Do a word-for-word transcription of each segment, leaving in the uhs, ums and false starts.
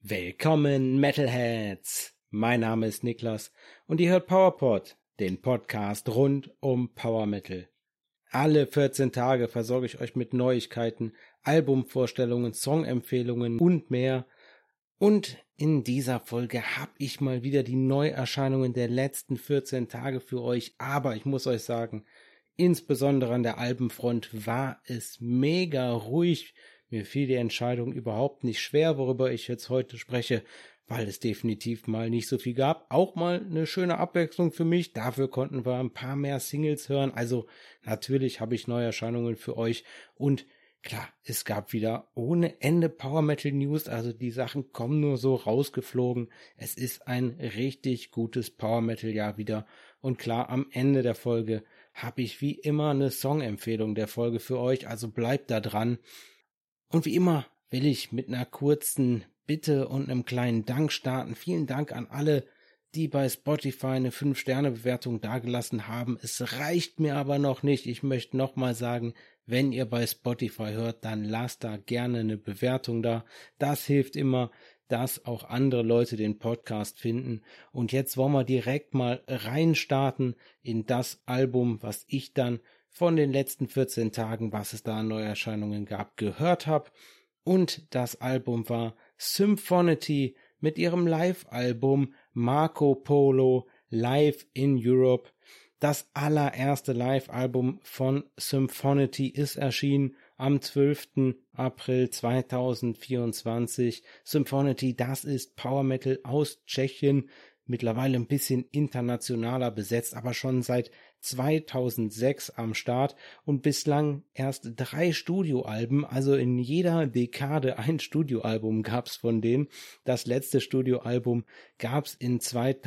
Willkommen Metalheads! Mein Name ist Niklas und ihr hört PowerPod, den Podcast rund um Power Metal. Alle vierzehn Tage versorge ich euch mit Neuigkeiten, Albumvorstellungen, Songempfehlungen und mehr. Und in dieser Folge habe ich mal wieder die Neuerscheinungen der letzten vierzehn Tage für euch. Aber ich muss euch sagen, insbesondere an der Albenfront war es mega ruhig. Mir fiel die Entscheidung überhaupt nicht schwer, worüber ich jetzt heute spreche, weil es definitiv mal nicht so viel gab. Auch mal eine schöne Abwechslung für mich. Dafür konnten wir ein paar mehr Singles hören. Also natürlich habe ich Neuerscheinungen für euch. Und klar, es gab wieder ohne Ende Power Metal News. Also die Sachen kommen nur so rausgeflogen. Es ist ein richtig gutes Power Metal Jahr wieder. Und klar, am Ende der Folge habe ich wie immer eine Songempfehlung der Folge für euch. Also bleibt da dran. Und wie immer will ich mit einer kurzen Bitte und einem kleinen Dank starten. Vielen Dank an alle, die bei Spotify eine fünf Sterne Bewertung dagelassen haben. Es reicht mir aber noch nicht. Ich möchte nochmal sagen, wenn ihr bei Spotify hört, dann lasst da gerne eine Bewertung da. Das hilft immer, dass auch andere Leute den Podcast finden. Und jetzt wollen wir direkt mal reinstarten in das Album, was ich dann von den letzten vierzehn Tagen, was es da an Neuerscheinungen gab, gehört habe. Und das Album war Symphonity mit ihrem Live-Album Marco Polo Live in Europe. Das allererste Live-Album von Symphonity ist erschienen am zwölften April zweitausendvierundzwanzig. Symphonity, das ist Power Metal aus Tschechien, mittlerweile ein bisschen internationaler besetzt, aber schon seit zweitausendsechs am Start und bislang erst drei Studioalben, also in jeder Dekade ein Studioalbum gab's von denen. Das letzte Studioalbum gab's in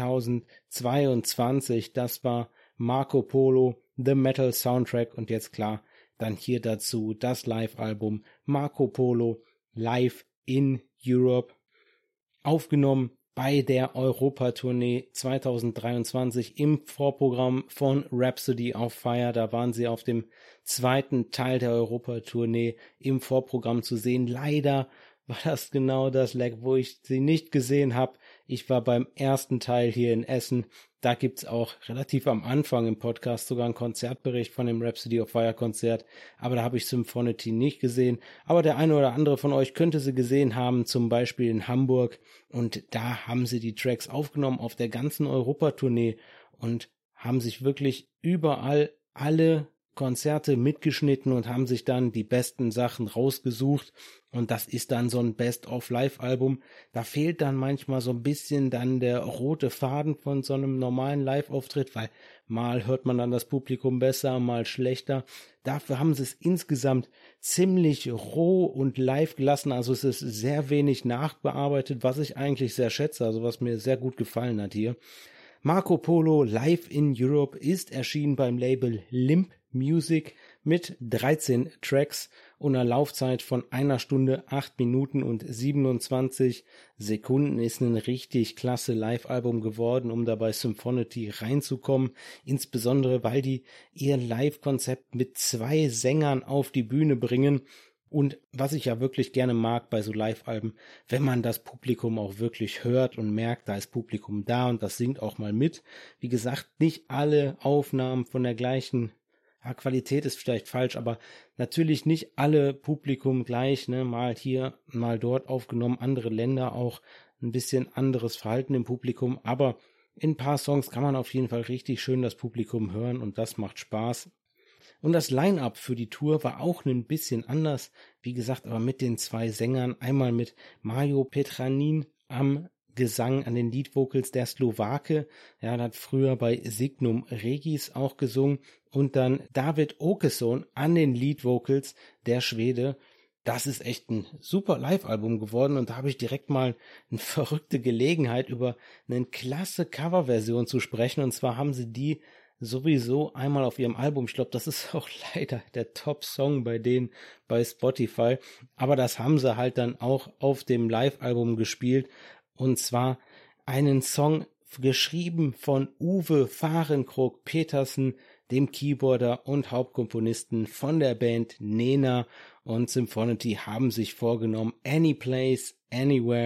zweitausendzweiundzwanzig, das war Marco Polo, The Metal Soundtrack und jetzt klar, dann hier dazu das Live-Album Marco Polo Live in Europe, aufgenommen bei der Europatournee zweitausenddreiundzwanzig im Vorprogramm von Rhapsody of Fire. Da waren sie auf dem zweiten Teil der Europatournee im Vorprogramm zu sehen. Leider war das genau das Leg, wo ich sie nicht gesehen habe. Ich war beim ersten Teil hier in Essen. Da gibt's auch relativ am Anfang im Podcast sogar einen Konzertbericht von dem Rhapsody of Fire Konzert. Aber da habe ich Symphonity nicht gesehen. Aber der eine oder andere von euch könnte sie gesehen haben, zum Beispiel in Hamburg. Und da haben sie die Tracks aufgenommen auf der ganzen Europatournee und haben sich wirklich überall alle Konzerte mitgeschnitten und haben sich dann die besten Sachen rausgesucht und das ist dann so ein Best-of-Live-Album. Da fehlt dann manchmal so ein bisschen dann der rote Faden von so einem normalen Live-Auftritt, weil mal hört man dann das Publikum besser, mal schlechter. Dafür haben sie es insgesamt ziemlich roh und live gelassen, also es ist sehr wenig nachbearbeitet, was ich eigentlich sehr schätze, also was mir sehr gut gefallen hat hier. Marco Polo Live in Europe ist erschienen beim Label Limp Music mit dreizehn Tracks und einer Laufzeit von einer Stunde, acht Minuten und siebenundzwanzig Sekunden. Ist ein richtig klasse Live-Album geworden, um dabei Symphonity reinzukommen. Insbesondere, weil die ihr Live-Konzept mit zwei Sängern auf die Bühne bringen. Und was ich ja wirklich gerne mag bei so Live-Alben, wenn man das Publikum auch wirklich hört und merkt, da ist Publikum da und das singt auch mal mit. Wie gesagt, nicht alle Aufnahmen von der gleichen ja, Qualität ist vielleicht falsch, aber natürlich nicht alle Publikum gleich, ne, mal hier, mal dort aufgenommen, andere Länder auch ein bisschen anderes Verhalten im Publikum, aber in ein paar Songs kann man auf jeden Fall richtig schön das Publikum hören und das macht Spaß. Und das Line-Up für die Tour war auch ein bisschen anders, wie gesagt, aber mit den zwei Sängern, einmal mit Mario Petranin am Gesang, an den Lead-Vocals, der Slowake, ja, der hat früher bei Signum Regis auch gesungen, und dann David Åkesson an den Lead-Vocals, der Schwede. Das ist echt ein super Live-Album geworden und da habe ich direkt mal eine verrückte Gelegenheit, über eine klasse Coverversion zu sprechen, und zwar haben sie die sowieso einmal auf ihrem Album, ich glaube, das ist auch leider der Top-Song bei denen bei Spotify, aber das haben sie halt dann auch auf dem Live-Album gespielt, und zwar einen Song geschrieben von Uwe Fahrenkrog Petersen, dem Keyboarder und Hauptkomponisten von der Band Nena, und Symphonity haben sich vorgenommen, Any Place, Anywhere,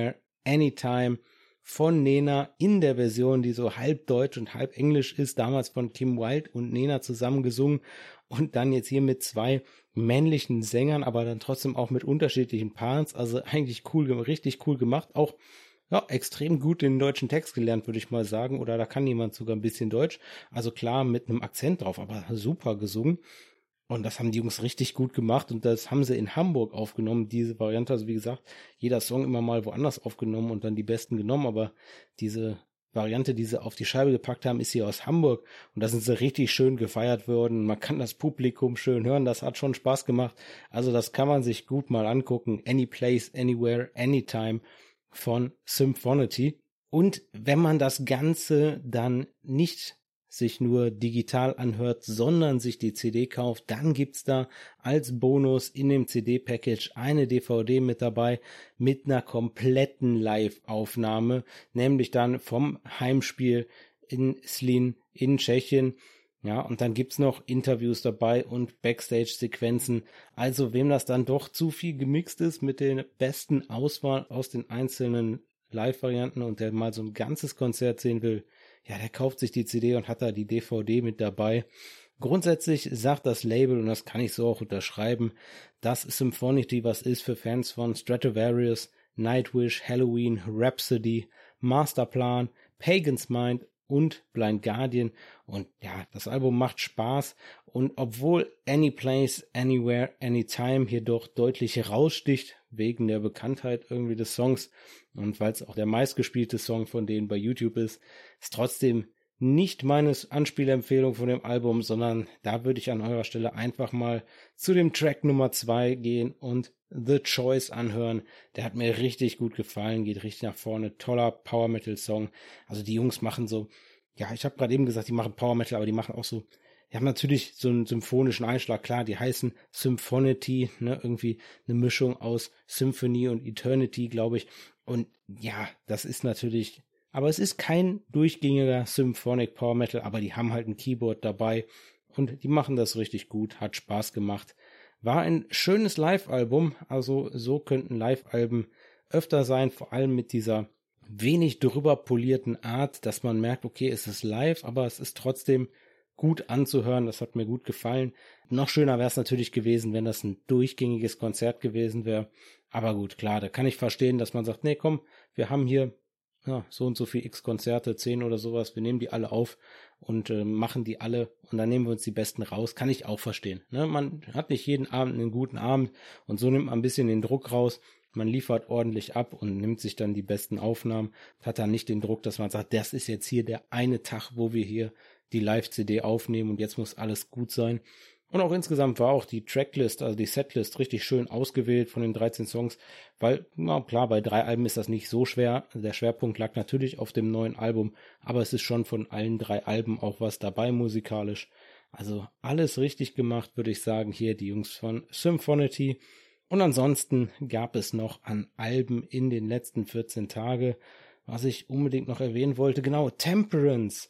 Anytime von Nena in der Version, die so halb deutsch und halb englisch ist, damals von Kim Wilde und Nena zusammen gesungen und dann jetzt hier mit zwei männlichen Sängern, aber dann trotzdem auch mit unterschiedlichen Parts, also eigentlich cool, richtig cool gemacht, auch ja, extrem gut den deutschen Text gelernt, würde ich mal sagen, oder da kann jemand sogar ein bisschen Deutsch, also klar mit einem Akzent drauf, aber super gesungen. Und das haben die Jungs richtig gut gemacht und das haben sie in Hamburg aufgenommen, diese Variante. Also wie gesagt, jeder Song immer mal woanders aufgenommen und dann die besten genommen, aber diese Variante, die sie auf die Scheibe gepackt haben, ist hier aus Hamburg und da sind sie richtig schön gefeiert worden. Man kann das Publikum schön hören, das hat schon Spaß gemacht. Also das kann man sich gut mal angucken. Any Place, Anywhere, Anytime von Symphonity. Und wenn man das Ganze dann nicht sich nur digital anhört, sondern sich die C D kauft, dann gibt's da als Bonus in dem C D-Package eine D V D mit dabei mit einer kompletten Live-Aufnahme, nämlich dann vom Heimspiel in Zlín in Tschechien. Ja, und dann gibt's noch Interviews dabei und Backstage-Sequenzen. Also wem das dann doch zu viel gemixt ist mit der besten Auswahl aus den einzelnen Live-Varianten und der mal so ein ganzes Konzert sehen will, ja, der kauft sich die C D und hat da die D V D mit dabei. Grundsätzlich sagt das Label, und das kann ich so auch unterschreiben, dass Symphonity was ist für Fans von Stratovarius, Nightwish, Halloween, Rhapsody, Masterplan, Pagan's Mind und Blind Guardian. Und ja, das Album macht Spaß. Und obwohl Any Place, Anywhere, Anytime hier doch deutlich heraussticht, wegen der Bekanntheit irgendwie des Songs und weil es auch der meistgespielte Song von denen bei YouTube ist, ist trotzdem nicht meine Anspielempfehlung von dem Album, sondern da würde ich an eurer Stelle einfach mal zu dem Track Nummer zwei gehen und The Choice anhören. Der hat mir richtig gut gefallen, geht richtig nach vorne, toller Power Metal Song. Also die Jungs machen so, ja, ich habe gerade eben gesagt, die machen Power Metal, aber die machen auch so, die haben natürlich so einen symphonischen Einschlag, klar, die heißen Symphonity, ne, irgendwie eine Mischung aus Symphony und Eternity, glaube ich. Und ja, das ist natürlich, aber es ist kein durchgängiger Symphonic Power Metal, aber die haben halt ein Keyboard dabei und die machen das richtig gut, hat Spaß gemacht. War ein schönes Live-Album, also so könnten Live-Alben öfter sein, vor allem mit dieser wenig drüber polierten Art, dass man merkt, okay, es ist live, aber es ist trotzdem gut anzuhören, das hat mir gut gefallen. Noch schöner wäre es natürlich gewesen, wenn das ein durchgängiges Konzert gewesen wäre, aber gut, klar, da kann ich verstehen, dass man sagt, nee, komm, wir haben hier ja, so und so viel x Konzerte, zehn oder sowas, wir nehmen die alle auf und äh, machen die alle und dann nehmen wir uns die besten raus, kann ich auch verstehen. Ne? Man hat nicht jeden Abend einen guten Abend und so nimmt man ein bisschen den Druck raus, man liefert ordentlich ab und nimmt sich dann die besten Aufnahmen, hat dann nicht den Druck, dass man sagt, das ist jetzt hier der eine Tag, wo wir hier die Live-C D aufnehmen und jetzt muss alles gut sein. Und auch insgesamt war auch die Tracklist, also die Setlist, richtig schön ausgewählt von den dreizehn Songs, weil, na klar, bei drei Alben ist das nicht so schwer. Der Schwerpunkt lag natürlich auf dem neuen Album, aber es ist schon von allen drei Alben auch was dabei musikalisch. Also alles richtig gemacht, würde ich sagen, hier die Jungs von Symphonity. Und ansonsten gab es noch an Alben in den letzten vierzehn Tagen, was ich unbedingt noch erwähnen wollte, genau, Temperance.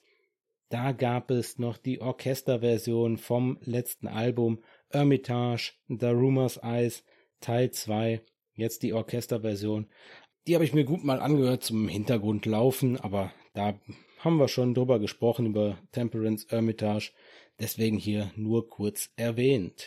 Da gab es noch die Orchesterversion vom letzten Album Hermitage, The Rumor's Eyes, Teil zwei, jetzt die Orchesterversion. Die habe ich mir gut mal angehört zum Hintergrund laufen, aber da haben wir schon drüber gesprochen, über Temperance, Hermitage, deswegen hier nur kurz erwähnt.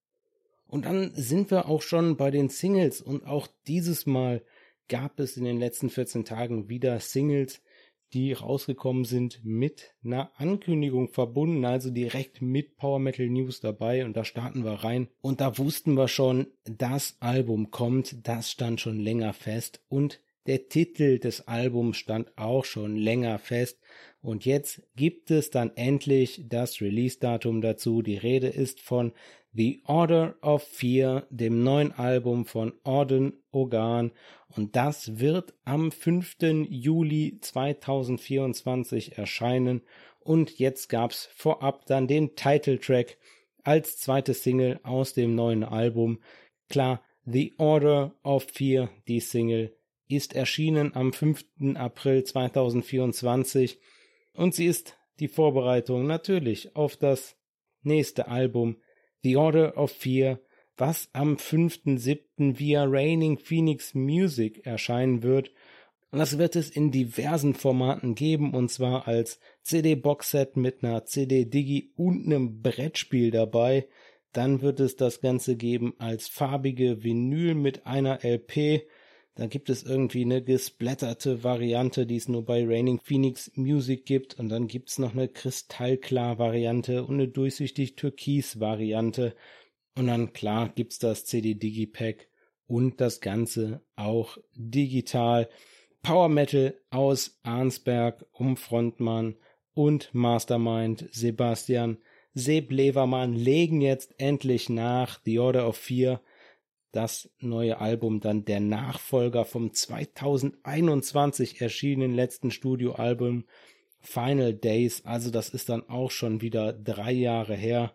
Und dann sind wir auch schon bei den Singles und auch dieses Mal gab es in den letzten vierzehn Tagen wieder Singles, die rausgekommen sind mit einer Ankündigung verbunden, also direkt mit Power Metal News dabei und da starten wir rein und da wussten wir schon, das Album kommt, das stand schon länger fest und der Titel des Albums stand auch schon länger fest und jetzt gibt es dann endlich das Release-Datum dazu. Die Rede ist von The Order of Fear, dem neuen Album von Orden Organ und das wird am fünften Juli zweitausendvierundzwanzig erscheinen und jetzt gab's vorab dann den Titeltrack als zweite Single aus dem neuen Album. Klar, The Order of Fear, die Single, ist erschienen am fünften April zweitausendvierundzwanzig und sie ist die Vorbereitung natürlich auf das nächste Album The Order of Fear, was am fünften siebten via Reigning Phoenix Music erscheinen wird Und das wird es in diversen Formaten geben, und zwar als C D-Boxset mit einer C D-Digi und einem Brettspiel dabei. Dann wird es das Ganze geben als farbige Vinyl mit einer L P. Da gibt es irgendwie eine gesplatterte Variante, die es nur bei Raining Phoenix Music gibt. Und dann gibt es noch eine Kristallklar-Variante und eine durchsichtig Türkis-Variante. Und dann, klar, gibt es das C D-Digipack und das Ganze auch digital. Power Metal aus Arnsberg um Frontmann und Mastermind Sebastian Seb Levermann legen jetzt endlich nach. The Order of Fear, das neue Album, dann der Nachfolger vom zweitausendeinundzwanzig erschienenen letzten Studioalbum Final Days, also das ist dann auch schon wieder drei Jahre her.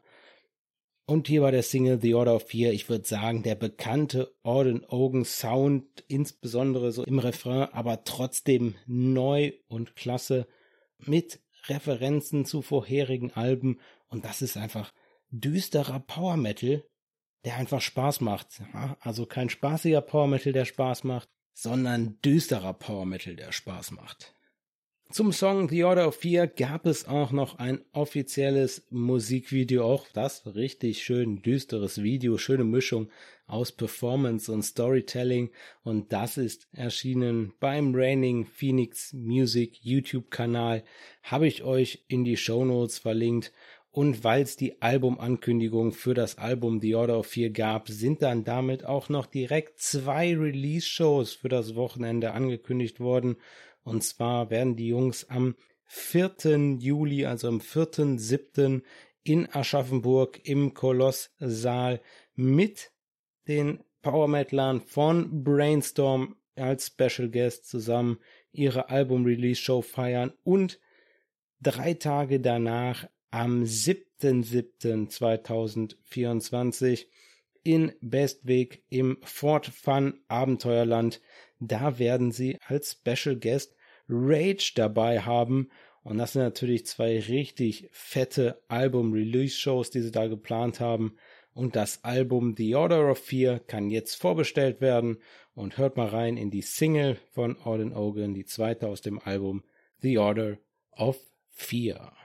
Und hier war der Single The Order of Fear, ich würde sagen, der bekannte Auden Ogan Sound, insbesondere so im Refrain, aber trotzdem neu und klasse, mit Referenzen zu vorherigen Alben, und das ist einfach düsterer Power Metal, der einfach Spaß macht. Ja, also kein spaßiger Power Metal, der Spaß macht, sondern düsterer Power Metal, der Spaß macht. Zum Song The Order of Fear gab es auch noch ein offizielles Musikvideo, auch das richtig schön düsteres Video, schöne Mischung aus Performance und Storytelling, und das ist erschienen beim Raining Phoenix Music YouTube-Kanal, habe ich euch in die Shownotes verlinkt. Und weil es die Albumankündigung für das Album The Order of Fear gab, sind dann damit auch noch direkt zwei Release-Shows für das Wochenende angekündigt worden. Und zwar werden die Jungs am vierten Juli, also am vierten siebten in Aschaffenburg im Kolosssaal mit den Power Metalern von Brainstorm als Special Guest zusammen ihre Album-Release-Show feiern, und drei Tage danach am siebten siebten zweitausendvierundzwanzig in Bestweg im Fort Fun Abenteuerland. Da werden sie als Special Guest Rage dabei haben. Und das sind natürlich zwei richtig fette Album-Release-Shows, die sie da geplant haben. Und das Album The Order of Fear kann jetzt vorbestellt werden. Und hört mal rein in die Single von Auden Ogan, die zweite aus dem Album The Order of Fear.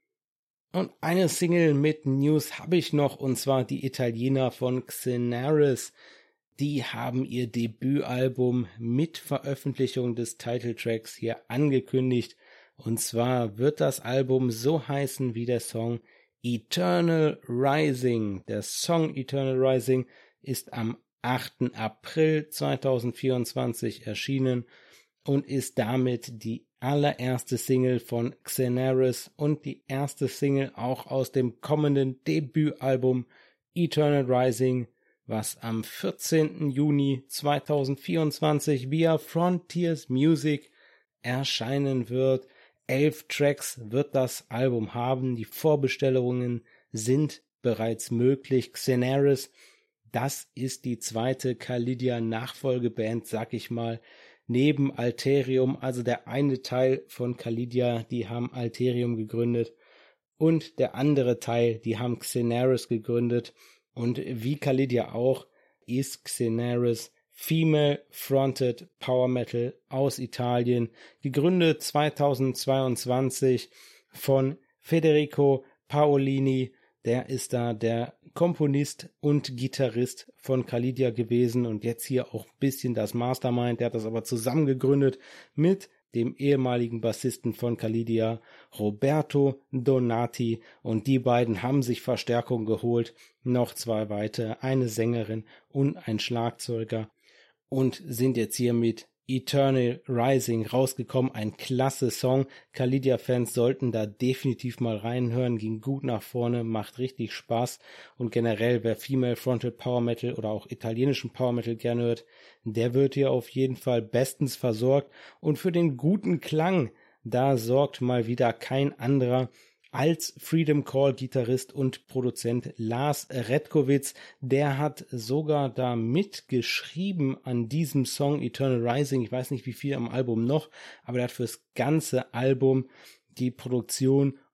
Und eine Single mit News habe ich noch, und zwar die Italiener von Xenaris. Die haben ihr Debütalbum mit Veröffentlichung des Titeltracks hier angekündigt. Und zwar wird das Album so heißen wie der Song Eternal Rising. Der Song Eternal Rising ist am achten April zweitausendvierundzwanzig erschienen und ist damit die allererste Single von Xenaris und die erste Single auch aus dem kommenden Debütalbum Eternal Rising, was am vierzehnten Juni zweitausendvierundzwanzig via Frontiers Music erscheinen wird. Elf Tracks wird das Album haben. Die Vorbestellungen sind bereits möglich. Xenaris, das ist die zweite Kalidia-Nachfolgeband, sag ich mal, neben Alterium, also der eine Teil von Kalidia, die haben Alterium gegründet, und der andere Teil, die haben Xenaris gegründet. Und wie Kalidia auch, ist Xenaris Female-Fronted Power Metal aus Italien, gegründet zweitausendzweiundzwanzig von Federico Paolini. Der ist da der Komponist und Gitarrist von Kalidia gewesen und jetzt hier auch ein bisschen das Mastermind. Der hat das aber zusammen gegründet mit dem ehemaligen Bassisten von Kalidia, Roberto Donati, und die beiden haben sich Verstärkung geholt, noch zwei weitere, eine Sängerin und ein Schlagzeuger, und sind jetzt hier mit Eternal Rising rausgekommen. Ein klasse Song. Kalidia-Fans sollten da definitiv mal reinhören. Ging gut nach vorne, macht richtig Spaß. Und generell, wer Female Fronted Power Metal oder auch italienischen Power Metal gerne hört, der wird hier auf jeden Fall bestens versorgt. Und für den guten Klang, da sorgt mal wieder kein anderer als Freedom Call Gitarrist und Produzent Lars Redkowitz. Der hat sogar da mitgeschrieben an diesem Song Eternal Rising. Ich weiß nicht, wie viel am Album noch, aber der hat fürs ganze Album die Produktion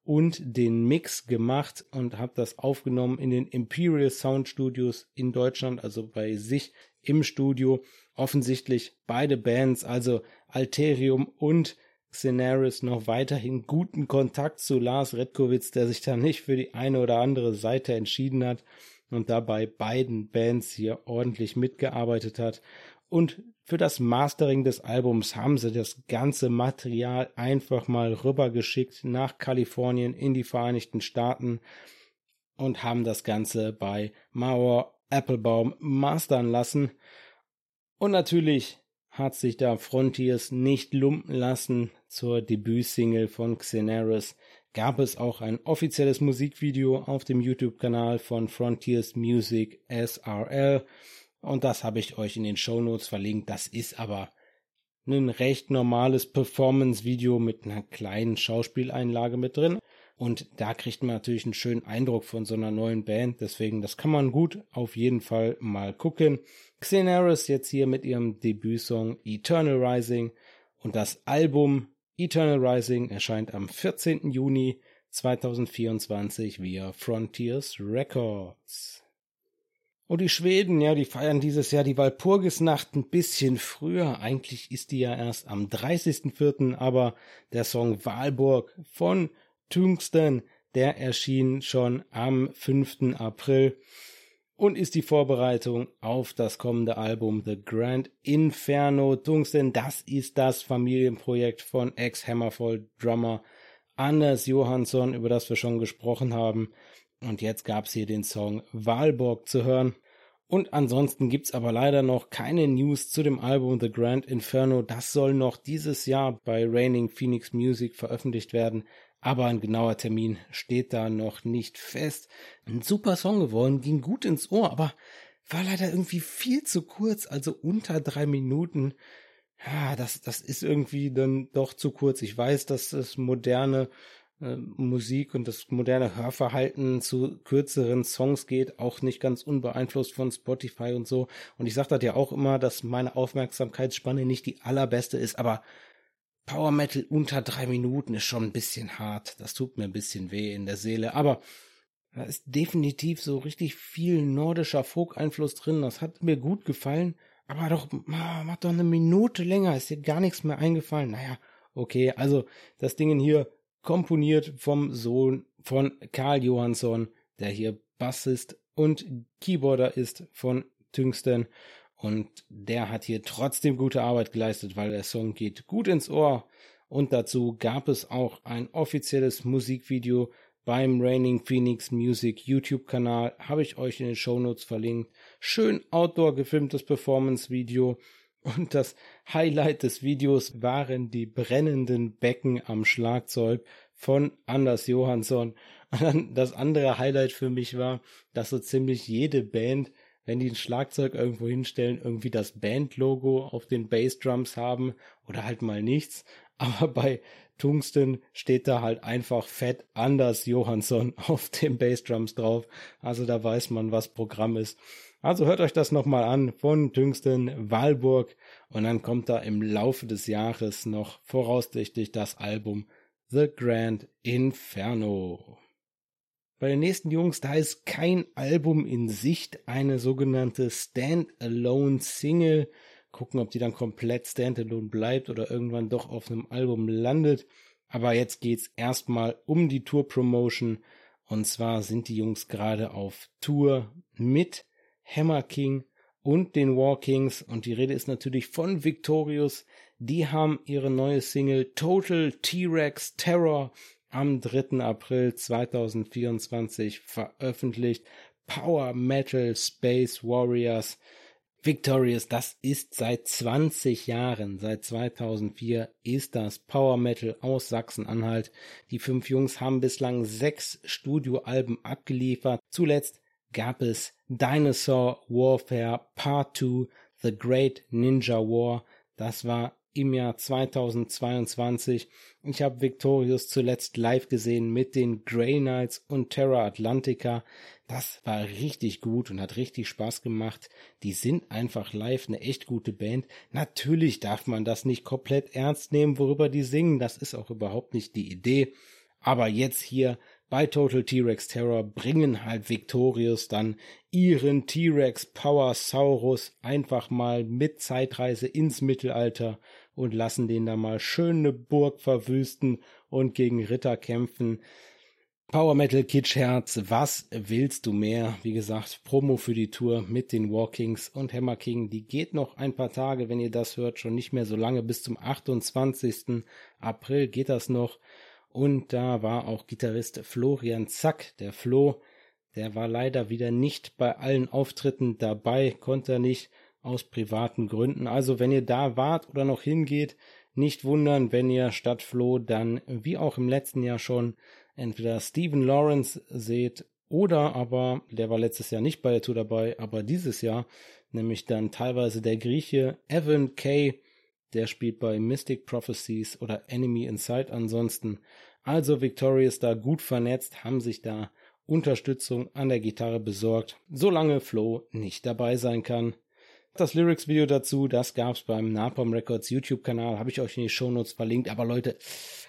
und den Mix gemacht und habe das aufgenommen in den Imperial Sound Studios in Deutschland, also bei sich im Studio. Offensichtlich beide Bands, also Alterium und Xenaris, noch weiterhin guten Kontakt zu Lars Redkowitz, der sich da nicht für die eine oder andere Seite entschieden hat und dabei beiden Bands hier ordentlich mitgearbeitet hat. Und für das Mastering des Albums haben sie das ganze Material einfach mal rübergeschickt nach Kalifornien in die Vereinigten Staaten und haben das Ganze bei Mauer Applebaum mastern lassen. Und natürlich hat sich da Frontiers nicht lumpen lassen. Zur Debütsingle von Xenaris gab es auch ein offizielles Musikvideo auf dem YouTube-Kanal von Frontiers Music S R L. Und das habe ich euch in den Shownotes verlinkt. Das ist aber ein recht normales Performance-Video mit einer kleinen Schauspieleinlage mit drin. Und da kriegt man natürlich einen schönen Eindruck von so einer neuen Band. Deswegen, das kann man gut auf jeden Fall mal gucken. Xenaris jetzt hier mit ihrem Debütsong Eternal Rising. Und das Album Eternal Rising erscheint am vierzehnten Juni zweitausendvierundzwanzig via Frontiers Records. Und die Schweden, ja, die feiern dieses Jahr die Walpurgisnacht ein bisschen früher. Eigentlich ist die ja erst am dreißigsten vierten, aber der Song Valborg von Tungsten, der erschien schon am fünften April und ist die Vorbereitung auf das kommende Album The Grand Inferno. Tungsten, das ist das Familienprojekt von Ex-Hammerfall-Drummer Anders Johansson, über das wir schon gesprochen haben. Und jetzt gab's hier den Song Valborg zu hören. Und ansonsten gibt's aber leider noch keine News zu dem Album The Grand Inferno. Das soll noch dieses Jahr bei Reigning Phoenix Music veröffentlicht werden. Aber ein genauer Termin steht da noch nicht fest. Ein super Song geworden, ging gut ins Ohr, aber war leider irgendwie viel zu kurz, also unter drei Minuten. Ja, das, das ist irgendwie dann doch zu kurz. Ich weiß, dass das moderne Musik und das moderne Hörverhalten zu kürzeren Songs geht, auch nicht ganz unbeeinflusst von Spotify und so. Und ich sage das ja auch immer, dass meine Aufmerksamkeitsspanne nicht die allerbeste ist, aber Power Metal unter drei Minuten ist schon ein bisschen hart. Das tut mir ein bisschen weh in der Seele, aber da ist definitiv so richtig viel nordischer Folk-Einfluss drin. Das hat mir gut gefallen, aber doch, mach doch eine Minute länger, ist dir gar nichts mehr eingefallen. Naja, okay, also das Ding hier komponiert vom Sohn von Karl Johansson, der hier Bassist und Keyboarder ist von Tungsten. Und der hat hier trotzdem gute Arbeit geleistet, weil der Song geht gut ins Ohr. Und dazu gab es auch ein offizielles Musikvideo beim Reigning Phoenix Music YouTube-Kanal. Habe ich euch in den Shownotes verlinkt. Schön outdoor gefilmtes Performance-Video. Und das Highlight des Videos waren die brennenden Becken am Schlagzeug von Anders Johansson. Und dann das andere Highlight für mich war, dass so ziemlich jede Band, wenn die ein Schlagzeug irgendwo hinstellen, irgendwie das Bandlogo auf den Bassdrums haben oder halt mal nichts. Aber bei Tungsten steht da halt einfach fett Anders Johansson auf den Bassdrums drauf. Also da weiß man, was Programm ist. Also hört euch das nochmal an von Tungsten Valborg und dann kommt da im Laufe des Jahres noch voraussichtlich das Album The Grand Inferno. Bei den nächsten Jungs, da ist kein Album in Sicht, eine sogenannte Standalone-Single. Gucken, ob die dann komplett Standalone bleibt oder irgendwann doch auf einem Album landet. Aber jetzt geht's erstmal um die Tour-Promotion und zwar sind die Jungs gerade auf Tour mit Hammer King und den War Kings und die Rede ist natürlich von Victorious. Die haben ihre neue Single Total T-Rex Terror am dritten April zweitausendvierundzwanzig veröffentlicht. Power Metal Space Warriors. Victorious, das ist seit zwanzig Jahren, seit zweitausendvier ist das Power Metal aus Sachsen-Anhalt. Die fünf Jungs haben bislang sechs Studioalben abgeliefert. Zuletzt gab es Dinosaur Warfare Part zwei, The Great Ninja War. Das war im Jahr zweitausendzweiundzwanzig. Ich habe Victorious zuletzt live gesehen mit den Grey Knights und Terra Atlantica. Das war richtig gut und hat richtig Spaß gemacht. Die sind einfach live eine echt gute Band. Natürlich darf man das nicht komplett ernst nehmen, worüber die singen. Das ist auch überhaupt nicht die Idee. Aber jetzt hier bei Total T-Rex Terror bringen halt Victorious dann ihren T-Rex Powersaurus einfach mal mit Zeitreise ins Mittelalter und lassen den da mal schön eine Burg verwüsten und gegen Ritter kämpfen. Power Metal Kitschherz, was willst du mehr? Wie gesagt, Promo für die Tour mit den War Kings und Hammer King, die geht noch ein paar Tage, wenn ihr das hört, schon nicht mehr so lange, bis zum achtundzwanzigsten April geht das noch. Und da war auch Gitarrist Florian Zack, der Flo, der war leider wieder nicht bei allen Auftritten dabei, konnte er nicht aus privaten Gründen. Also wenn ihr da wart oder noch hingeht, nicht wundern, wenn ihr statt Flo dann, wie auch im letzten Jahr schon, entweder Stephen Lawrence seht oder aber, der war letztes Jahr nicht bei der Tour dabei, aber dieses Jahr, nämlich dann teilweise der Grieche Evan Kay, der spielt bei Mystic Prophecies oder Enemy Inside ansonsten. Also Victorious da gut vernetzt, haben sich da Unterstützung an der Gitarre besorgt, solange Flo nicht dabei sein kann. Das Lyrics-Video dazu, das gab's beim Napalm Records YouTube-Kanal, habe ich euch in die Shownotes verlinkt. Aber Leute,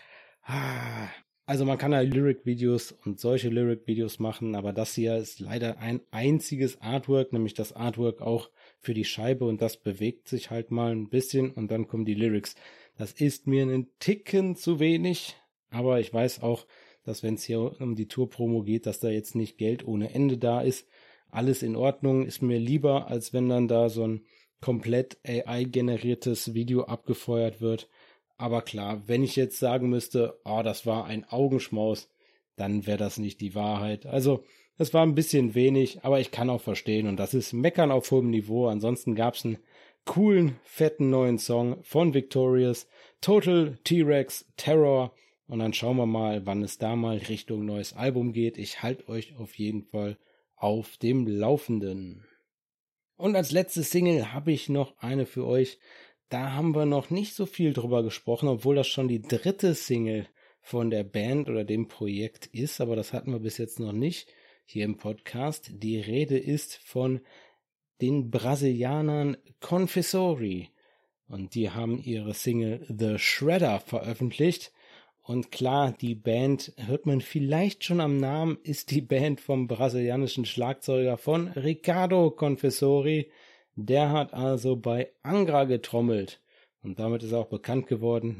also man kann ja Lyric-Videos und solche Lyric-Videos machen, aber das hier ist leider ein einziges Artwork, nämlich das Artwork auch für die Scheibe und das bewegt sich halt mal ein bisschen und dann kommen die Lyrics. Das ist mir einen Ticken zu wenig, aber ich weiß auch, dass wenn es hier um die Tour-Promo geht, dass da jetzt nicht Geld ohne Ende da ist. Alles in Ordnung, ist mir lieber, als wenn dann da so ein komplett A I-generiertes Video abgefeuert wird. Aber klar, wenn ich jetzt sagen müsste, oh, das war ein Augenschmaus, dann wäre das nicht die Wahrheit. Also, das war ein bisschen wenig, aber ich kann auch verstehen und das ist Meckern auf hohem Niveau. Ansonsten gab es einen coolen, fetten neuen Song von Victorious, Total T-Rex Terror. Und dann schauen wir mal, wann es da mal Richtung neues Album geht. Ich halte euch auf jeden Fall auf dem Laufenden. Und als letzte Single habe ich noch eine für euch. Da haben wir noch nicht so viel drüber gesprochen, obwohl das schon die dritte Single von der Band oder dem Projekt ist. Aber das hatten wir bis jetzt noch nicht hier im Podcast. Die Rede ist von den Brasilianern Confessori. Und die haben ihre Single The Shredder veröffentlicht. Und klar, die Band, hört man vielleicht schon am Namen, ist die Band vom brasilianischen Schlagzeuger von Ricardo Confessori. Der hat also bei Angra getrommelt und damit ist er auch bekannt geworden.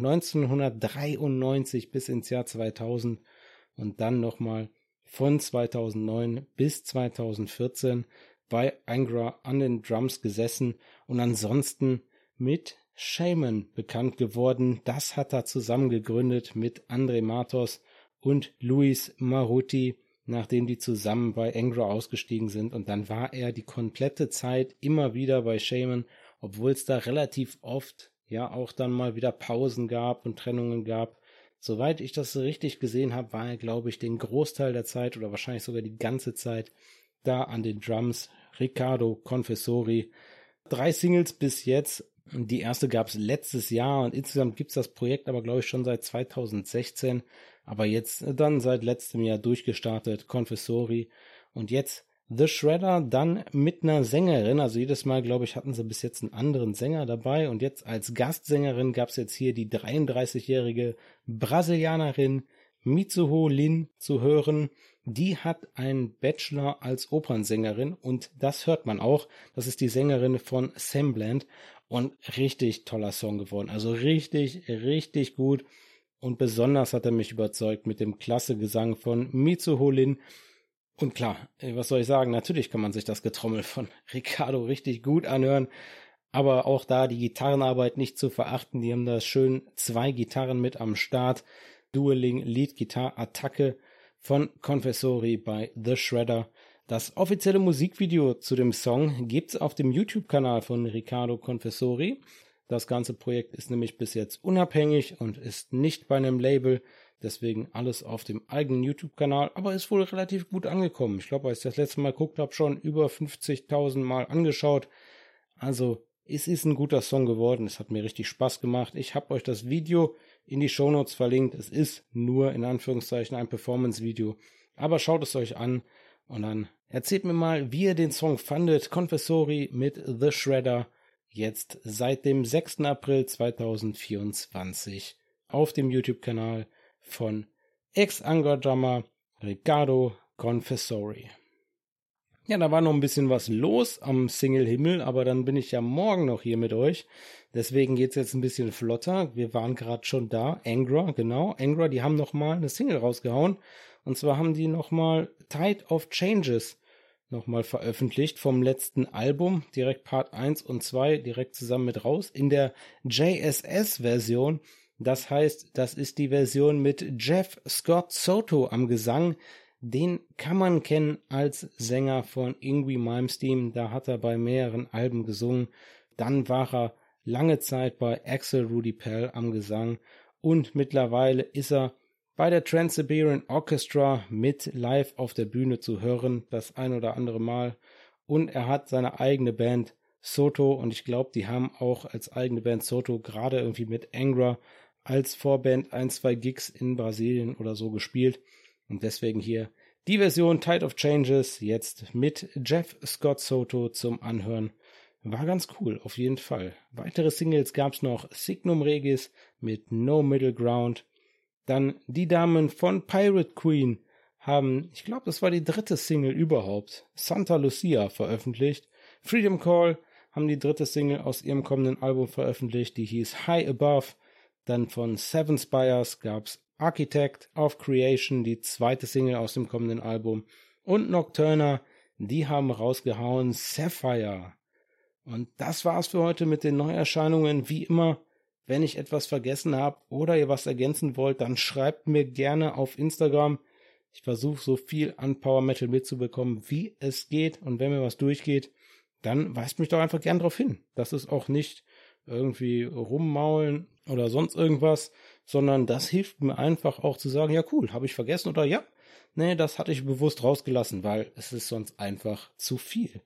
neunzehnhundertdreiundneunzig bis ins Jahr zweitausend und dann nochmal von zweitausendneun bis zweitausendvierzehn bei Angra an den Drums gesessen und ansonsten mit Shaman bekannt geworden. Das hat er zusammen gegründet mit André Matos und Luis Maruti, nachdem die zusammen bei Angra ausgestiegen sind. Und dann war er die komplette Zeit immer wieder bei Shaman, obwohl es da relativ oft ja auch dann mal wieder Pausen gab und Trennungen gab. Soweit ich das richtig gesehen habe, war er, glaube ich, den Großteil der Zeit oder wahrscheinlich sogar die ganze Zeit da an den Drums. Ricardo Confessori. Drei Singles bis jetzt. Die erste gab es letztes Jahr und insgesamt gibt es das Projekt aber, glaube ich, schon seit zweitausendsechzehn. Aber jetzt dann seit letztem Jahr durchgestartet, Confessori. Und jetzt The Shredder, dann mit einer Sängerin. Also jedes Mal, glaube ich, hatten sie bis jetzt einen anderen Sänger dabei. Und jetzt als Gastsängerin gab es jetzt hier die dreiunddreißigjährige Brasilianerin Mitsuho Lin zu hören. Die hat einen Bachelor als Opernsängerin und das hört man auch. Das ist die Sängerin von Semblant und richtig toller Song geworden. Also richtig, richtig gut und besonders hat er mich überzeugt mit dem klasse Gesang von Mitsuho Lin. Und klar, was soll ich sagen, natürlich kann man sich das Getrommel von Ricardo richtig gut anhören, aber auch da die Gitarrenarbeit nicht zu verachten. Die haben da schön zwei Gitarren mit am Start. Dueling Lead Guitar Attacke von Confessori bei The Shredder. Das offizielle Musikvideo zu dem Song gibt's auf dem YouTube-Kanal von Ricardo Confessori. Das ganze Projekt ist nämlich bis jetzt unabhängig und ist nicht bei einem Label, deswegen alles auf dem eigenen YouTube-Kanal, aber ist wohl relativ gut angekommen. Ich glaube, als ich das letzte Mal geguckt habe, schon über fünfzigtausend Mal angeschaut. Also es ist ein guter Song geworden, es hat mir richtig Spaß gemacht. Ich habe euch das Video in die Shownotes verlinkt. Es ist nur in Anführungszeichen ein Performance-Video, aber schaut es euch an und dann erzählt mir mal, wie ihr den Song fandet. Confessori mit The Shredder, jetzt seit dem sechsten April zweitausendvierundzwanzig auf dem YouTube-Kanal von Ex-Angra-Drummer Riccardo Confessori. Ja, da war noch ein bisschen was los am Single-Himmel, aber dann bin ich ja morgen noch hier mit euch. Deswegen geht's jetzt ein bisschen flotter. Wir waren gerade schon da. Angra, genau. Angra, die haben nochmal eine Single rausgehauen. Und zwar haben die nochmal Tide of Changes nochmal veröffentlicht vom letzten Album. Direkt Part eins und zwei direkt zusammen mit raus. In der J S S-Version. Das heißt, das ist die Version mit Jeff Scott Soto am Gesang. Den kann man kennen als Sänger von Yngwie Malmsteen. Da hat er bei mehreren Alben gesungen. Dann war er lange Zeit bei Axel Rudy Pell am Gesang. Und mittlerweile ist er bei der Trans-Siberian Orchestra mit live auf der Bühne zu hören. Das ein oder andere Mal. Und er hat seine eigene Band Soto. Und ich glaube, die haben auch als eigene Band Soto gerade irgendwie mit Angra als Vorband ein, zwei Gigs in Brasilien oder so gespielt. Und deswegen hier die Version Tide of Changes jetzt mit Jeff Scott Soto zum Anhören. War ganz cool, auf jeden Fall. Weitere Singles gab's noch. Signum Regis mit No Middle Ground. Dann die Damen von Pirate Queen haben, ich glaube, das war die dritte Single überhaupt, Santa Lucia veröffentlicht. Freedom Call haben die dritte Single aus ihrem kommenden Album veröffentlicht. Die hieß High Above. Dann von Seven Spires gab's Architect of Creation, die zweite Single aus dem kommenden Album. Und Nocturna, die haben rausgehauen Sapphire. Und das war's für heute mit den Neuerscheinungen. Wie immer, wenn ich etwas vergessen habe oder ihr was ergänzen wollt, dann schreibt mir gerne auf Instagram. Ich versuche so viel an Power Metal mitzubekommen, wie es geht. Und wenn mir was durchgeht, dann weist mich doch einfach gern darauf hin. Das ist auch nicht irgendwie rummaulen oder sonst irgendwas, sondern das hilft mir einfach auch zu sagen, ja cool, habe ich vergessen oder ja, nee, das hatte ich bewusst rausgelassen, weil es ist sonst einfach zu viel.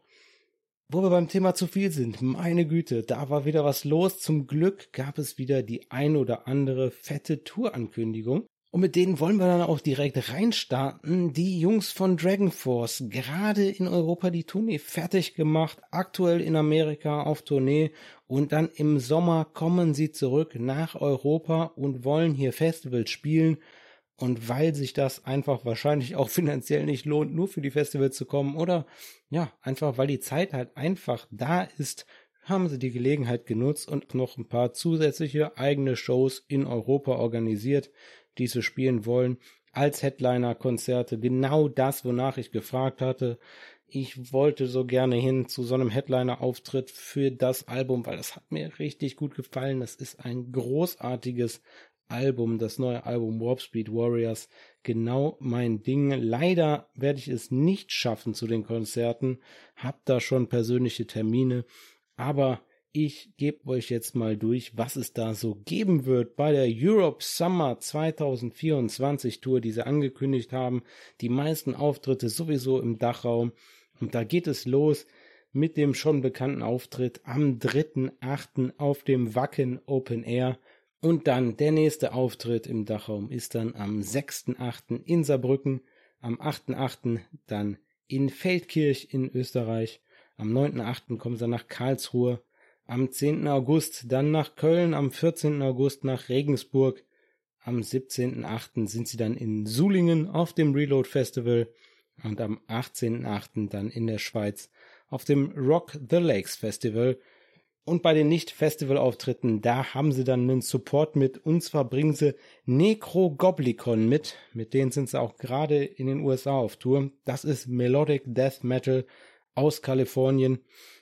Wo wir beim Thema zu viel sind, meine Güte, da war wieder was los. Zum Glück gab es wieder die ein oder andere fette Tourankündigung. Und mit denen wollen wir dann auch direkt reinstarten. Die Jungs von Dragon Force, gerade in Europa die Tournee fertig gemacht, aktuell in Amerika auf Tournee und dann im Sommer kommen sie zurück nach Europa und wollen hier Festivals spielen. Und weil sich das einfach wahrscheinlich auch finanziell nicht lohnt, nur für die Festivals zu kommen oder ja, einfach weil die Zeit halt einfach da ist, haben sie die Gelegenheit genutzt und noch ein paar zusätzliche eigene Shows in Europa organisiert, die sie spielen wollen, als Headliner-Konzerte. Genau das, wonach ich gefragt hatte. Ich wollte so gerne hin zu so einem Headliner-Auftritt für das Album, weil das hat mir richtig gut gefallen. Das ist ein großartiges Album, das neue Album Warp Speed Warriors. Genau mein Ding. Leider werde ich es nicht schaffen zu den Konzerten. Hab da schon persönliche Termine. Aber ich gebe euch jetzt mal durch, was es da so geben wird bei der Europe Summer zwanzig vierundzwanzig Tour, die sie angekündigt haben. Die meisten Auftritte sowieso im Dachraum. Und da geht es los mit dem schon bekannten Auftritt am dritten achten auf dem Wacken Open Air. Und dann der nächste Auftritt im Dachraum ist dann am sechsten achten in Saarbrücken, am achten achten dann in Feldkirch in Österreich, am neunten achten kommen sie nach Karlsruhe, am zehnten August dann nach Köln, am vierzehnten August nach Regensburg, am siebzehnten achten sind sie dann in Sulingen auf dem Reload Festival und am achtzehnten achten dann in der Schweiz auf dem Rock the Lakes Festival. Und bei den Nicht-Festival-Auftritten, da haben sie dann einen Support mit, und zwar bringen sie Necrogoblikon mit, mit denen sind sie auch gerade in den U S A auf Tour. Das ist Melodic Death Metal aus Kalifornien.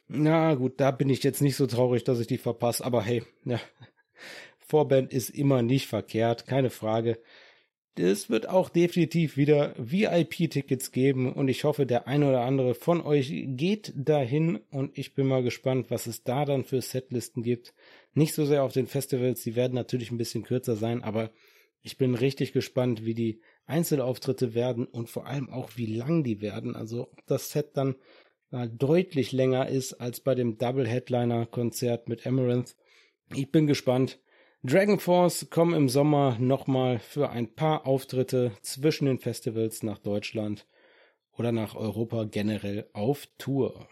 Na gut, da bin ich jetzt nicht so traurig, dass ich die verpasse, aber hey, ja, Vorband ist immer nicht verkehrt, keine Frage. Es wird auch definitiv wieder V I P-Tickets geben und ich hoffe, der ein oder andere von euch geht dahin und ich bin mal gespannt, was es da dann für Setlisten gibt. Nicht so sehr auf den Festivals, die werden natürlich ein bisschen kürzer sein, aber ich bin richtig gespannt, wie die Einzelauftritte werden und vor allem auch, wie lang die werden. Also ob das Set dann deutlich länger ist als bei dem Double-Headliner-Konzert mit Amaranth. Ich bin gespannt. Dragon Force kommen im Sommer nochmal für ein paar Auftritte zwischen den Festivals nach Deutschland oder nach Europa generell auf Tour.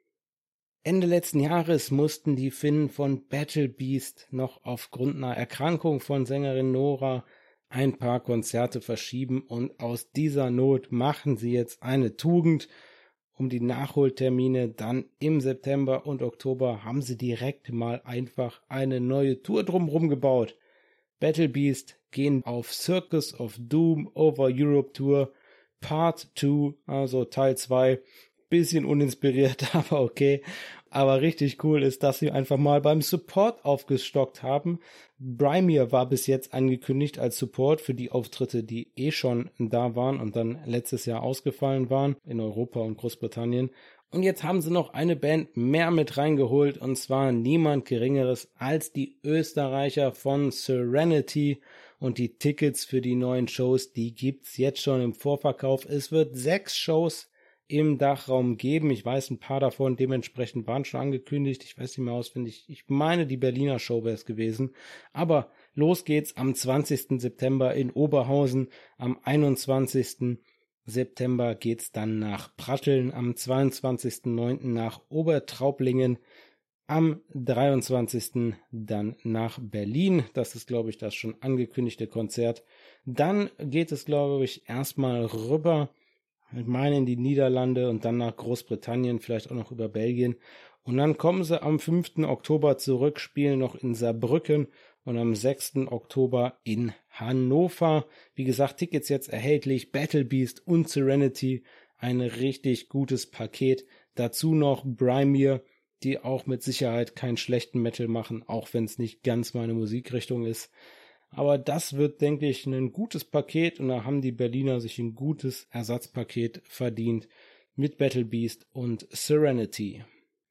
Ende letzten Jahres mussten die Finnen von Battle Beast noch aufgrund einer Erkrankung von Sängerin Nora ein paar Konzerte verschieben und aus dieser Not machen sie jetzt eine Tugend. Um die Nachholtermine dann im September und Oktober haben sie direkt mal einfach eine neue Tour drumherum gebaut. Battle Beast gehen auf Circus of Doom Over Europe Tour Part zwei, also Teil zwei. Bisschen uninspiriert, aber okay. Aber richtig cool ist, dass sie einfach mal beim Support aufgestockt haben. Brimir war bis jetzt angekündigt als Support für die Auftritte, die eh schon da waren und dann letztes Jahr ausgefallen waren in Europa und Großbritannien. Und jetzt haben sie noch eine Band mehr mit reingeholt, und zwar niemand Geringeres als die Österreicher von Serenity. Und die Tickets für die neuen Shows, die gibt's jetzt schon im Vorverkauf. Es wird sechs Shows im Dachraum geben. Ich weiß, ein paar davon dementsprechend waren schon angekündigt. Ich weiß nicht mehr auswendig. Ich meine, die Berliner Show wäre es gewesen. Aber los geht's am zwanzigsten September in Oberhausen. Am einundzwanzigsten September geht's dann nach Pratteln. Am zweiundzwanzigsten neunten nach Obertraublingen. Am dreiundzwanzigsten dann nach Berlin. Das ist, glaube ich, das schon angekündigte Konzert. Dann geht es, glaube ich, erstmal rüber, ich meine in die Niederlande und dann nach Großbritannien, vielleicht auch noch über Belgien. Und dann kommen sie am fünften Oktober zurück, spielen noch in Saarbrücken und am sechsten Oktober in Hannover. Wie gesagt, Tickets jetzt erhältlich, Battle Beast und Serenity, ein richtig gutes Paket. Dazu noch Brimir, die auch mit Sicherheit keinen schlechten Metal machen, auch wenn es nicht ganz meine Musikrichtung ist. Aber das wird, denke ich, ein gutes Paket, und da haben die Berliner sich ein gutes Ersatzpaket verdient mit Battle Beast und Serenity.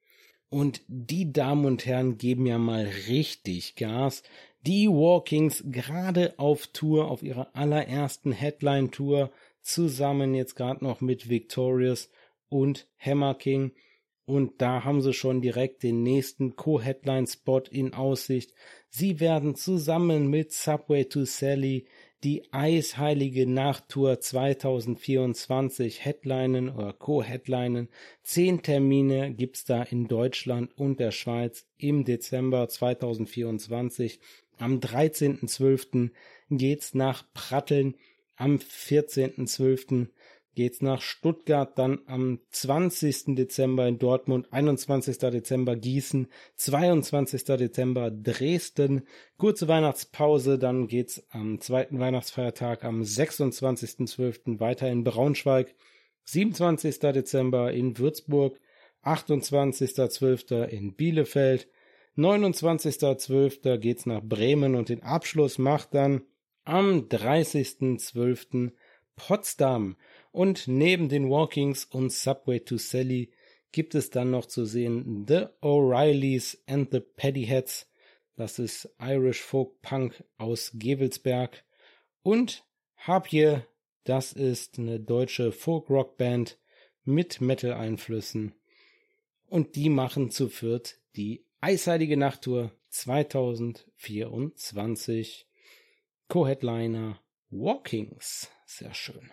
Und die Damen und Herren geben ja mal richtig Gas. Die Walkings gerade auf Tour, auf ihrer allerersten Headline-Tour, zusammen jetzt gerade noch mit Victorious und Hammer King. Und da haben sie schon direkt den nächsten Co-Headline-Spot in Aussicht. Sie werden zusammen mit Subway to Sally die Eisheilige Nachttour zwanzig vierundzwanzig headlinen oder Co-Headlinen. Zehn Termine gibt's da in Deutschland und der Schweiz im Dezember zwanzig vierundzwanzig. Am dreizehnten zwölften geht's nach Pratteln, am vierzehnten zwölften geht's nach Stuttgart, dann am zwanzigsten Dezember in Dortmund, einundzwanzigsten Dezember Gießen, zweiundzwanzigsten Dezember Dresden, kurze Weihnachtspause, dann geht's am zweiten Weihnachtsfeiertag am sechsundzwanzigsten zwölften weiter in Braunschweig, siebenundzwanzigsten Dezember in Würzburg, achtundzwanzigsten zwölften in Bielefeld, neunundzwanzigsten zwölften geht's nach Bremen und den Abschluss macht dann am dreißigsten zwölften Potsdam. Und neben den Walkings und Subway to Sally gibt es dann noch zu sehen The O'Reillys and the Paddyheads. Das ist Irish Folk Punk aus Gevelsberg. Und Harpje, das ist eine deutsche Folk-Rock-Band mit Metal-Einflüssen. Und die machen zu viert die Eisheilige Nachttour zwanzig vierundzwanzig. Co-Headliner Walkings. Sehr schön.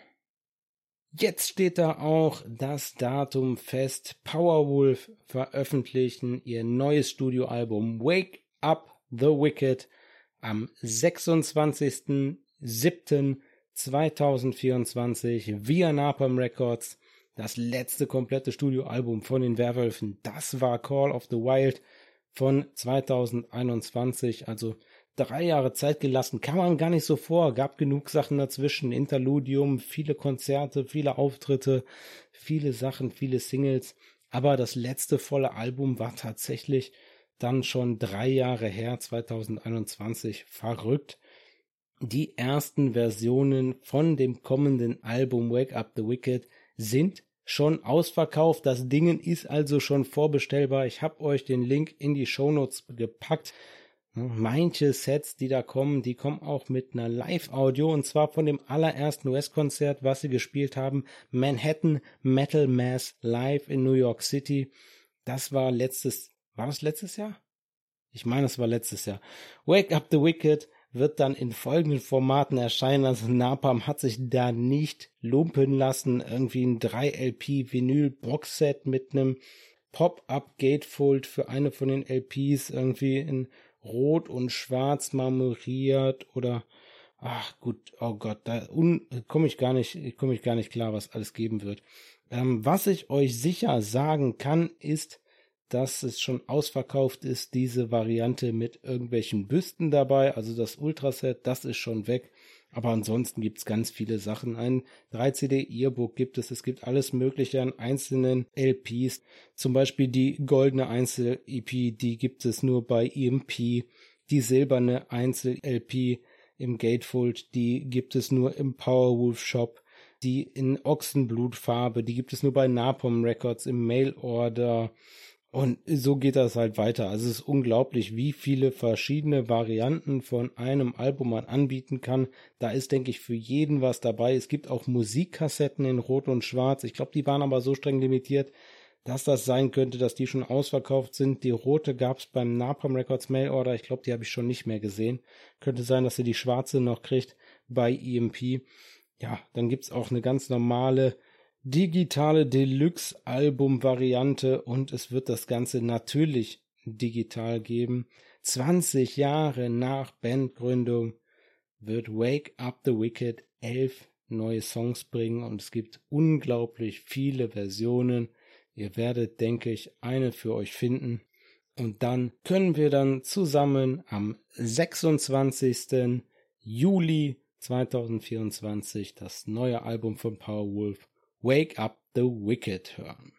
Jetzt steht da auch das Datum fest. Powerwolf veröffentlichen ihr neues Studioalbum Wake Up the Wicked am sechsundzwanzigsten siebten zweitausendvierundzwanzig via Napalm Records. Das letzte komplette Studioalbum von den Werwölfen, das war Call of the Wild von zweitausendeinundzwanzig, also drei Jahre Zeit gelassen, kam man gar nicht so vor, gab genug Sachen dazwischen, Interludium, viele Konzerte, viele Auftritte, viele Sachen, viele Singles, aber das letzte volle Album war tatsächlich dann schon drei Jahre her, zweitausendeinundzwanzig, verrückt. Die ersten Versionen von dem kommenden Album Wake Up the Wicked sind schon ausverkauft, das Ding ist also schon vorbestellbar, ich habe euch den Link in die Shownotes gepackt. Manche Sets, die da kommen, die kommen auch mit einer Live-Audio, und zwar von dem allerersten U S-Konzert, was sie gespielt haben, Manhattan Metal Mass Live in New York City. Das war letztes, war das letztes Jahr? Ich meine, es war letztes Jahr. Wake Up the Wicked wird dann in folgenden Formaten erscheinen, also Napalm hat sich da nicht lumpen lassen, irgendwie ein drei L P Vinyl Boxset mit einem Pop-Up Gatefold für eine von den L Ps, irgendwie in Rot und Schwarz marmoriert oder ach gut, oh Gott, da un, komme ich gar nicht, komme ich gar nicht klar, was alles geben wird. Ähm, was ich euch sicher sagen kann, ist, dass es schon ausverkauft ist, diese Variante mit irgendwelchen Büsten dabei, also das Ultraset, das ist schon weg. Aber ansonsten gibt's ganz viele Sachen. Ein drei C D Earbook gibt es, es gibt alles Mögliche an einzelnen L Ps. Zum Beispiel die goldene Einzel-E P, die gibt es nur bei E M P. Die silberne Einzel-L P im Gatefold, die gibt es nur im Powerwolf Shop. Die in Ochsenblutfarbe, die gibt es nur bei Napalm Records im Mail-Order. Und so geht das halt weiter. Also es ist unglaublich, wie viele verschiedene Varianten von einem Album man anbieten kann. Da ist, denke ich, für jeden was dabei. Es gibt auch Musikkassetten in Rot und Schwarz. Ich glaube, die waren aber so streng limitiert, dass das sein könnte, dass die schon ausverkauft sind. Die rote gab es beim Napalm Records Mail-Order. Ich glaube, die habe ich schon nicht mehr gesehen. Könnte sein, dass ihr die schwarze noch kriegt bei E M P. Ja, dann gibt's auch eine ganz normale digitale Deluxe-Album-Variante und es wird das Ganze natürlich digital geben. zwanzig Jahre nach Bandgründung wird Wake Up the Wicked elf neue Songs bringen und es gibt unglaublich viele Versionen. Ihr werdet, denke ich, eine für euch finden. Und dann können wir dann zusammen am sechsundzwanzigsten Juli zweitausendvierundzwanzig das neue Album von Powerwolf Wake Up the Wicked hören.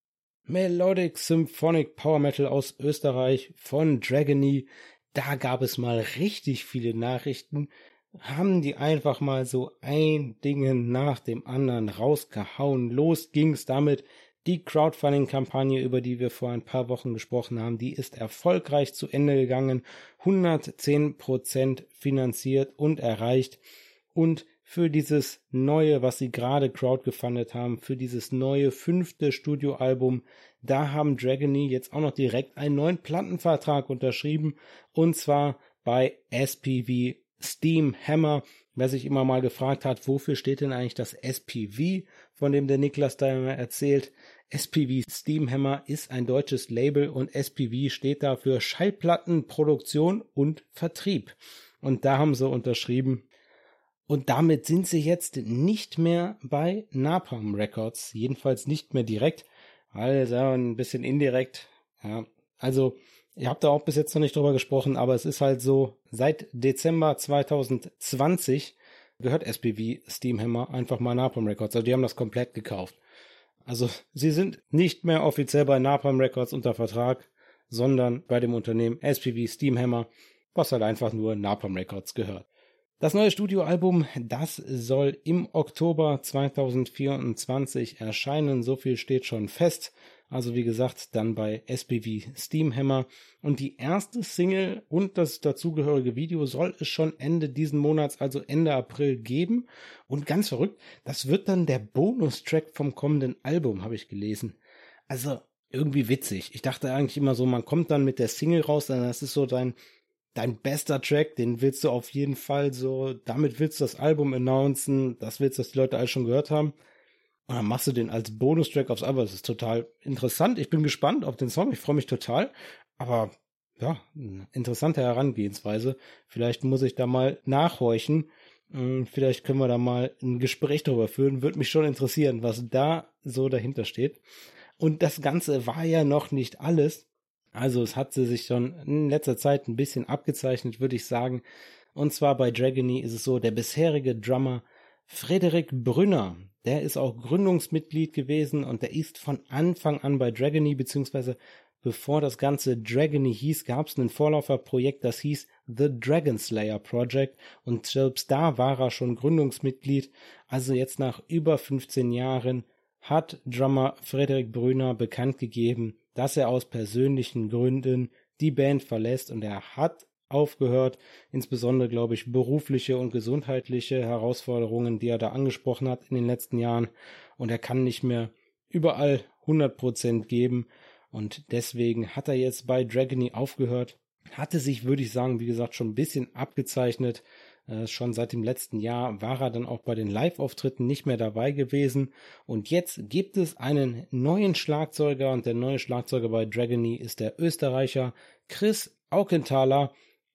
Melodic Symphonic Power Metal aus Österreich von Dragony. Da gab es mal richtig viele Nachrichten. Haben die einfach mal so ein Ding nach dem anderen rausgehauen. Los ging's damit. Die Crowdfunding-Kampagne, über die wir vor ein paar Wochen gesprochen haben, die ist erfolgreich zu Ende gegangen. hundertzehn Prozent finanziert und erreicht. Und für dieses neue, was sie gerade crowdgefundet haben, für dieses neue fünfte Studioalbum, da haben Dragony jetzt auch noch direkt einen neuen Plattenvertrag unterschrieben. Und zwar bei S P V Steam Hammer. Wer sich immer mal gefragt hat, wofür steht denn eigentlich das S P V, von dem der Niklas da immer erzählt. S P V Steam Hammer ist ein deutsches Label und S P V steht da für Schallplattenproduktion und Vertrieb. Und da haben sie unterschrieben. Und damit sind sie jetzt nicht mehr bei Napalm Records, jedenfalls nicht mehr direkt, also ein bisschen indirekt. Ja, also ihr habt da auch bis jetzt noch nicht drüber gesprochen, aber es ist halt so, seit Dezember zweitausendzwanzig gehört S P V Steam Hammer einfach mal Napalm Records, also die haben das komplett gekauft. Also sie sind nicht mehr offiziell bei Napalm Records unter Vertrag, sondern bei dem Unternehmen S P V Steam Hammer, was halt einfach nur Napalm Records gehört. Das neue Studioalbum, das soll im Oktober zweitausendvierundzwanzig erscheinen, so viel steht schon fest. Also wie gesagt, dann bei S P V Steam Hammer. Und die erste Single und das dazugehörige Video soll es schon Ende diesen Monats, also Ende April, geben. Und ganz verrückt, das wird dann der Bonustrack vom kommenden Album, habe ich gelesen. Also irgendwie witzig. Ich dachte eigentlich immer so, man kommt dann mit der Single raus, dann das ist so dein... Dein bester Track, den willst du auf jeden Fall so, damit willst du das Album announcen, das willst du, dass die Leute alles schon gehört haben. Und dann machst du den als Bonustrack aufs Album. Das ist total interessant. Ich bin gespannt auf den Song, ich freue mich total. Aber ja, eine interessante Herangehensweise. Vielleicht muss ich da mal nachhorchen. Vielleicht können wir da mal ein Gespräch darüber führen. Würde mich schon interessieren, was da so dahinter steht. Und das Ganze war ja noch nicht alles. Also es hat sie sich schon in letzter Zeit ein bisschen abgezeichnet, würde ich sagen. Und zwar bei Dragony ist es so, der bisherige Drummer Frederik Brünner, der ist auch Gründungsmitglied gewesen und der ist von Anfang an bei Dragony, beziehungsweise bevor das Ganze Dragony hieß, gab es ein Vorläuferprojekt, das hieß The Dragon Slayer Project und selbst da war er schon Gründungsmitglied. Also jetzt nach über fünfzehn Jahren hat Drummer Frederik Brünner bekannt gegeben, dass er aus persönlichen Gründen die Band verlässt und er hat aufgehört, insbesondere, glaube ich, berufliche und gesundheitliche Herausforderungen, die er da angesprochen hat in den letzten Jahren und er kann nicht mehr überall hundert Prozent geben und deswegen hat er jetzt bei Dragony aufgehört, hatte sich, würde ich sagen, wie gesagt, schon ein bisschen abgezeichnet. Äh, schon seit dem letzten Jahr war er dann auch bei den Live-Auftritten nicht mehr dabei gewesen. Und jetzt gibt es einen neuen Schlagzeuger und der neue Schlagzeuger bei Dragony ist der Österreicher Chris Aukenthaler.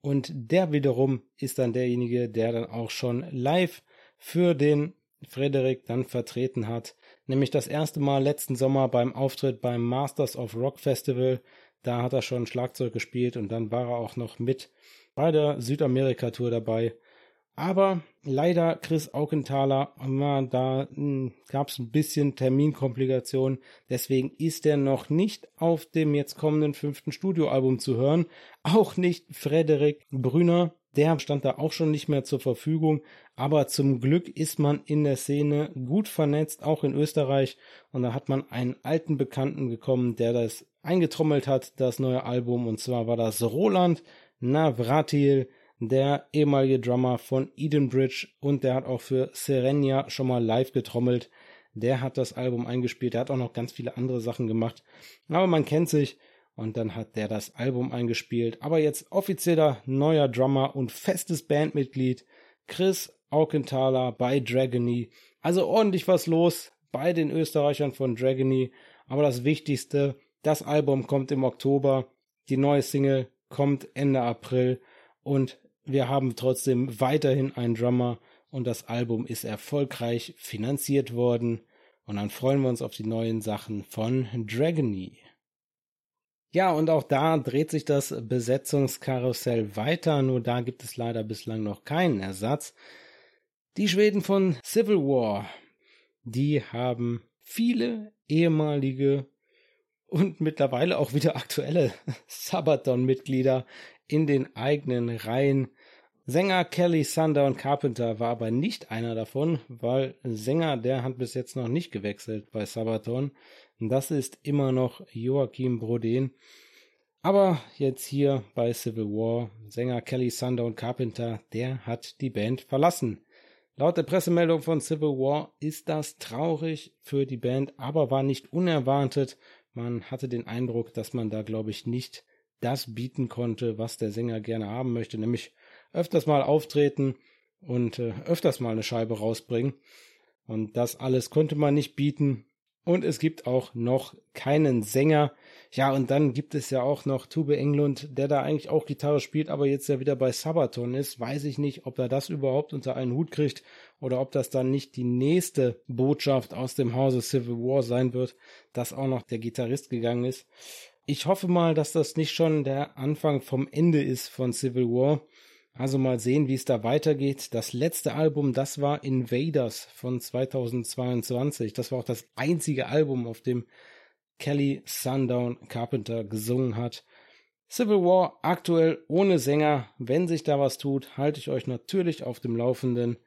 Und der wiederum ist dann derjenige, der dann auch schon live für den Frederik dann vertreten hat. Nämlich das erste Mal letzten Sommer beim Auftritt beim Masters of Rock Festival. Da hat er schon Schlagzeug gespielt und dann war er auch noch mit bei der Südamerika-Tour dabei. Aber leider Chris Augenthaler, da gab es ein bisschen Terminkomplikationen. Deswegen ist er noch nicht auf dem jetzt kommenden fünften Studioalbum zu hören. Auch nicht Frederik Brüner. Der stand da auch schon nicht mehr zur Verfügung. Aber zum Glück ist man in der Szene gut vernetzt, auch in Österreich. Und da hat man einen alten Bekannten bekommen, der das eingetrommelt hat, das neue Album. Und zwar war das Roland Navratil, der ehemalige Drummer von Edenbridge, und der hat auch für Serenia schon mal live getrommelt. Der hat das Album eingespielt, der hat auch noch ganz viele andere Sachen gemacht, aber man kennt sich, und dann hat der das Album eingespielt. Aber jetzt offizieller neuer Drummer und festes Bandmitglied Chris Augenthaler bei Dragony. Also ordentlich was los bei den Österreichern von Dragony, aber das Wichtigste, das Album kommt im Oktober, die neue Single kommt Ende April und wir haben trotzdem weiterhin einen Drummer und das Album ist erfolgreich finanziert worden. Und dann freuen wir uns auf die neuen Sachen von Dragony. Ja, und auch da dreht sich das Besetzungskarussell weiter, nur da gibt es leider bislang noch keinen Ersatz. Die Schweden von Civil War, die haben viele ehemalige und mittlerweile auch wieder aktuelle Sabaton-Mitglieder in den eigenen Reihen. Sänger Kelly Sundown Carpenter war aber nicht einer davon, weil Sänger, der hat bis jetzt noch nicht gewechselt bei Sabaton. Das ist immer noch Joachim Brodin. Aber jetzt hier bei Civil War, Sänger Kelly Sundown Carpenter, der hat die Band verlassen. Laut der Pressemeldung von Civil War ist das traurig für die Band, aber war nicht unerwartet. Man hatte den Eindruck, dass man da, glaube ich, nicht das bieten konnte, was der Sänger gerne haben möchte, nämlich öfters mal auftreten und äh, öfters mal eine Scheibe rausbringen. Und das alles konnte man nicht bieten. Und es gibt auch noch keinen Sänger. Ja, und dann gibt es ja auch noch Tube Englund, der da eigentlich auch Gitarre spielt, aber jetzt ja wieder bei Sabaton ist. Weiß ich nicht, ob er das überhaupt unter einen Hut kriegt oder ob das dann nicht die nächste Botschaft aus dem Hause Civil War sein wird, dass auch noch der Gitarrist gegangen ist. Ich hoffe mal, dass das nicht schon der Anfang vom Ende ist von Civil War. Also mal sehen, wie es da weitergeht. Das letzte Album, das war Invaders von zweitausendzweiundzwanzig. Das war auch das einzige Album, auf dem Kelly Sundown Carpenter gesungen hat. Civil War aktuell ohne Sänger. Wenn sich da was tut, halte ich euch natürlich auf dem Laufenden.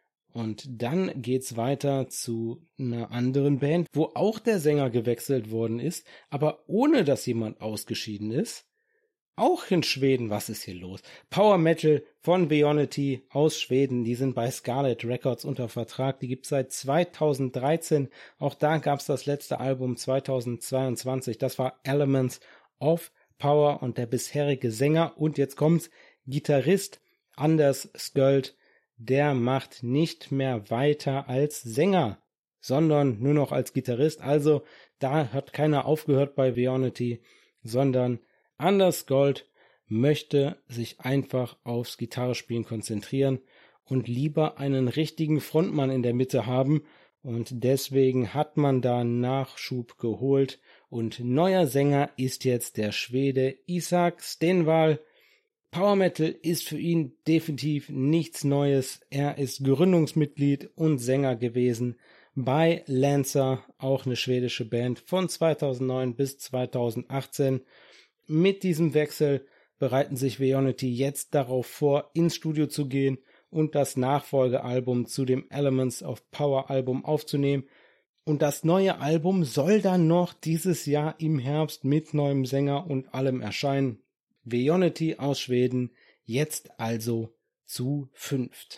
Und dann geht's weiter zu einer anderen Band, wo auch der Sänger gewechselt worden ist, aber ohne dass jemand ausgeschieden ist. Auch in Schweden, was ist hier los? Power Metal von Veonity aus Schweden, die sind bei Scarlet Records unter Vertrag, die gibt's seit zweitausenddreizehn. Auch da gab's das letzte Album zweitausendzweiundzwanzig, das war Elements of Power, und der bisherige Sänger und jetzt kommt's, Gitarrist Anders Skjöld, der macht nicht mehr weiter als Sänger, sondern nur noch als Gitarrist. Also da hat keiner aufgehört bei Veonity, sondern Anders Skjöld möchte sich einfach aufs Gitarrespielen konzentrieren und lieber einen richtigen Frontmann in der Mitte haben. Und deswegen hat man da Nachschub geholt. Und neuer Sänger ist jetzt der Schwede Isak Stenvall. Power Metal ist für ihn definitiv nichts Neues. Er ist Gründungsmitglied und Sänger gewesen bei Lancer, auch eine schwedische Band von zweitausendneun bis zweitausendachtzehn. Mit diesem Wechsel bereiten sich Veonity jetzt darauf vor, ins Studio zu gehen und das Nachfolgealbum zu dem Elements of Power Album aufzunehmen. Und das neue Album soll dann noch dieses Jahr im Herbst mit neuem Sänger und allem erscheinen. Veonity aus Schweden, jetzt also zu fünft.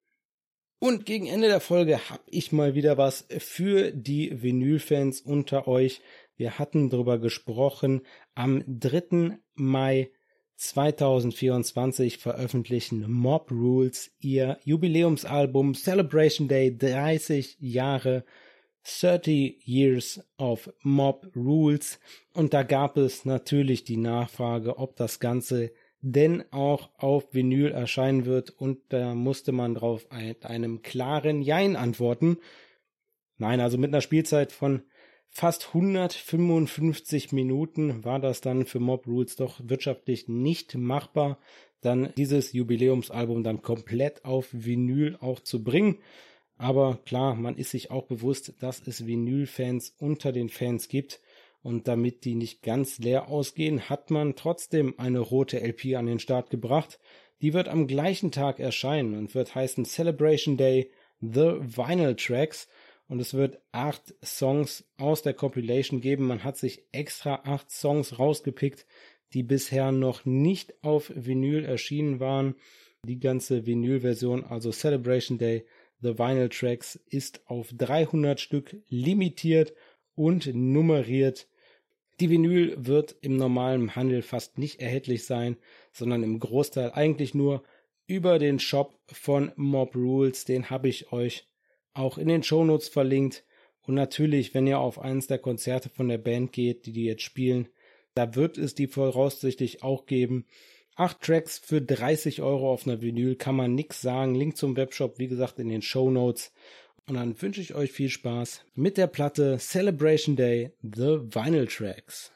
Und gegen Ende der Folge habe ich mal wieder was für die Vinylfans unter euch. Wir hatten darüber gesprochen, am dritten Mai zweitausendvierundzwanzig veröffentlichen Mob Rules ihr Jubiläumsalbum Celebration Day, dreißig Jahre, thirty Years of Mob Rules. Und da gab es natürlich die Nachfrage, ob das Ganze denn auch auf Vinyl erscheinen wird, und da musste man drauf mit einem klaren Jein antworten. Nein, also mit einer Spielzeit von fast hundertfünfundfünfzig Minuten war das dann für Mob Rules doch wirtschaftlich nicht machbar, dann dieses Jubiläumsalbum dann komplett auf Vinyl auch zu bringen. Aber klar, man ist sich auch bewusst, dass es Vinyl-Fans unter den Fans gibt, und damit die nicht ganz leer ausgehen, hat man trotzdem eine rote L P an den Start gebracht. Die wird am gleichen Tag erscheinen und wird heißen Celebration Day The Vinyl Tracks. Und es wird acht Songs aus der Compilation geben. Man hat sich extra acht Songs rausgepickt, die bisher noch nicht auf Vinyl erschienen waren. Die ganze Vinyl-Version, also Celebration Day, The Vinyl Tracks, ist auf dreihundert Stück limitiert und nummeriert. Die Vinyl wird im normalen Handel fast nicht erhältlich sein, sondern im Großteil eigentlich nur über den Shop von Mob Rules. Den habe ich euch auch in den Shownotes verlinkt. Und natürlich, wenn ihr auf eines der Konzerte von der Band geht, die die jetzt spielen, da wird es die voraussichtlich auch geben. Acht Tracks für dreißig Euro auf einer Vinyl, kann man nix sagen. Link zum Webshop, wie gesagt, in den Shownotes. Und dann wünsche ich euch viel Spaß mit der Platte Celebration Day, The Vinyl Tracks.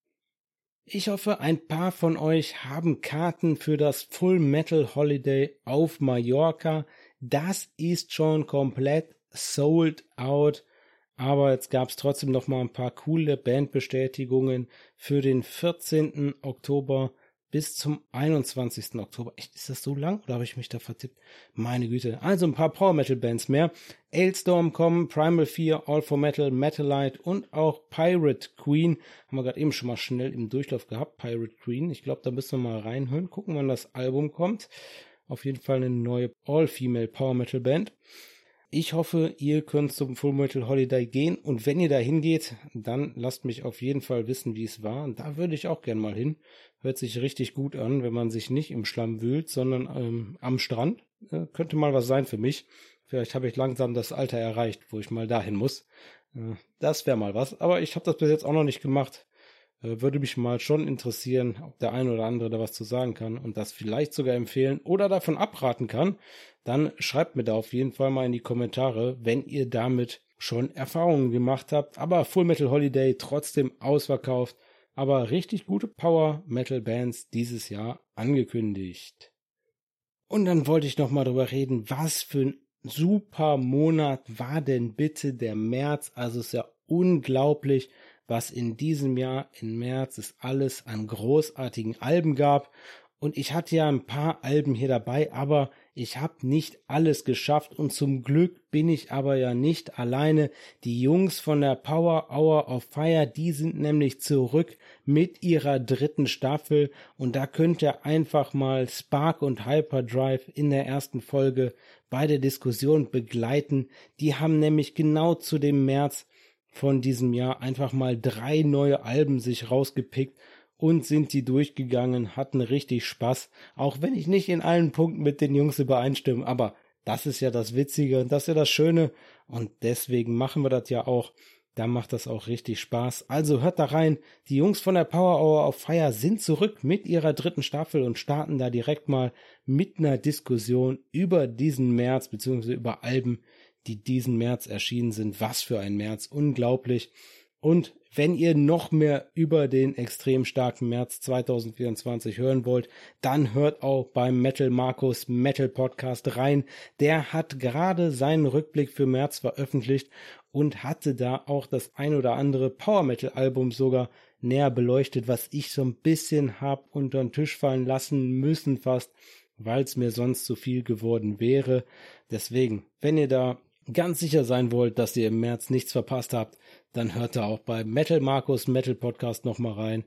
Ich hoffe, ein paar von euch haben Karten für das Full Metal Holiday auf Mallorca. Das ist schon komplett sold out, aber jetzt gab es trotzdem noch mal ein paar coole Bandbestätigungen für den vierzehnten Oktober bis zum einundzwanzigsten Oktober. Echt, ist das so lang oder habe ich mich da vertippt? Meine Güte. Also ein paar Power Metal Bands mehr. Ailstorm kommen, Primal Fear, All for Metal, Metalite und auch Pirate Queen. Haben wir gerade eben schon mal schnell im Durchlauf gehabt. Pirate Queen. Ich glaube, da müssen wir mal reinhören. Gucken, wann das Album kommt. Auf jeden Fall eine neue All-Female Power Metal Band. Ich hoffe, ihr könnt zum Full Metal Holiday gehen, und wenn ihr da hingeht, dann lasst mich auf jeden Fall wissen, wie es war. Und da würde ich auch gern mal hin. Hört sich richtig gut an, wenn man sich nicht im Schlamm wühlt, sondern ähm, am Strand. Äh, könnte mal was sein für mich. Vielleicht habe ich langsam das Alter erreicht, wo ich mal dahin muss. Äh, das wäre mal was. Aber ich habe das bis jetzt auch noch nicht gemacht. Würde mich mal schon interessieren, ob der ein oder andere da was zu sagen kann und das vielleicht sogar empfehlen oder davon abraten kann. Dann schreibt mir da auf jeden Fall mal in die Kommentare, wenn ihr damit schon Erfahrungen gemacht habt. Aber Full Metal Holiday trotzdem ausverkauft, aber richtig gute Power Metal Bands dieses Jahr angekündigt. Und dann wollte ich noch mal drüber reden, was für ein super Monat war denn bitte der März. Also es ist ja unglaublich, was in diesem Jahr im März es alles an großartigen Alben gab. Und ich hatte ja ein paar Alben hier dabei, aber ich habe nicht alles geschafft. Und zum Glück bin ich aber ja nicht alleine. Die Jungs von der Power Hour of Fire, die sind nämlich zurück mit ihrer dritten Staffel. Und da könnt ihr einfach mal Spark und Hyperdrive in der ersten Folge bei der Diskussion begleiten. Die haben nämlich genau zu dem März von diesem Jahr einfach mal drei neue Alben sich rausgepickt und sind die durchgegangen, hatten richtig Spaß, auch wenn ich nicht in allen Punkten mit den Jungs übereinstimme, aber das ist ja das Witzige und das ist ja das Schöne, und deswegen machen wir das ja auch, da macht das auch richtig Spaß. Also hört da rein, die Jungs von der Power Hour of Fire sind zurück mit ihrer dritten Staffel und starten da direkt mal mit einer Diskussion über diesen März, beziehungsweise über Alben, die diesen März erschienen sind. Was für ein März, unglaublich. Und wenn ihr noch mehr über den extrem starken März zweitausendvierundzwanzig hören wollt, dann hört auch beim Metal Markus Metal Podcast rein. Der hat gerade seinen Rückblick für März veröffentlicht und hatte da auch das ein oder andere Power Metal Album sogar näher beleuchtet, was ich so ein bisschen hab unter den Tisch fallen lassen müssen fast, weil es mir sonst zu viel geworden wäre. Deswegen, wenn ihr da ganz sicher sein wollt, dass ihr im März nichts verpasst habt, dann hört da auch bei Metal Markus Metal Podcast nochmal rein.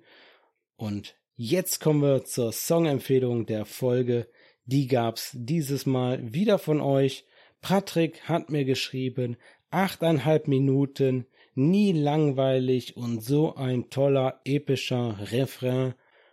Und jetzt kommen wir zur Songempfehlung der Folge. Die gab's dieses Mal wieder von euch. Patrick hat mir geschrieben, achteinhalb Minuten, nie langweilig und so ein toller, epischer Refrain.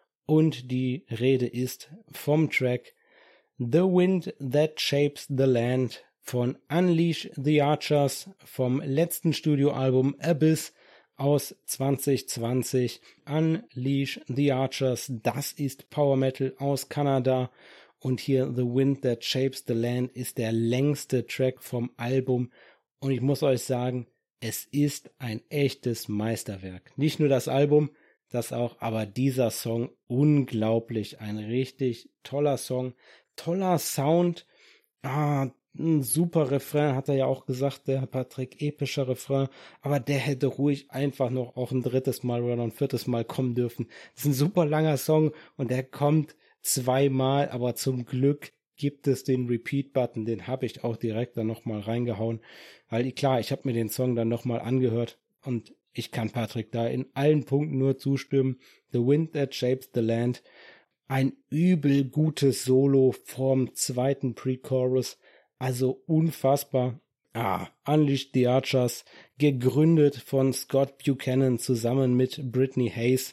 Und die Rede ist vom Track The Wind That Shapes the Land von Unleash the Archers vom letzten Studioalbum Abyss aus zwanzig zwanzig. Unleash the Archers, das ist Power Metal aus Kanada. Und hier The Wind That Shapes the Land ist der längste Track vom Album. Und ich muss euch sagen, es ist ein echtes Meisterwerk. Nicht nur das Album, das auch, aber dieser Song unglaublich. Ein richtig toller Song, toller Sound. Ah, ein super Refrain, hat er ja auch gesagt, der Patrick, epischer Refrain, aber der hätte ruhig einfach noch auch ein drittes Mal oder noch ein viertes Mal kommen dürfen. Das ist ein super langer Song und der kommt zweimal, aber zum Glück gibt es den Repeat-Button, den habe ich auch direkt dann nochmal reingehauen, weil klar, ich habe mir den Song dann nochmal angehört und ich kann Patrick da in allen Punkten nur zustimmen. The Wind That Shapes the Land, ein übel gutes Solo vom zweiten Pre-Chorus, also unfassbar. Ah, Unleash the Archers, gegründet von Scott Buchanan zusammen mit Brittany Hayes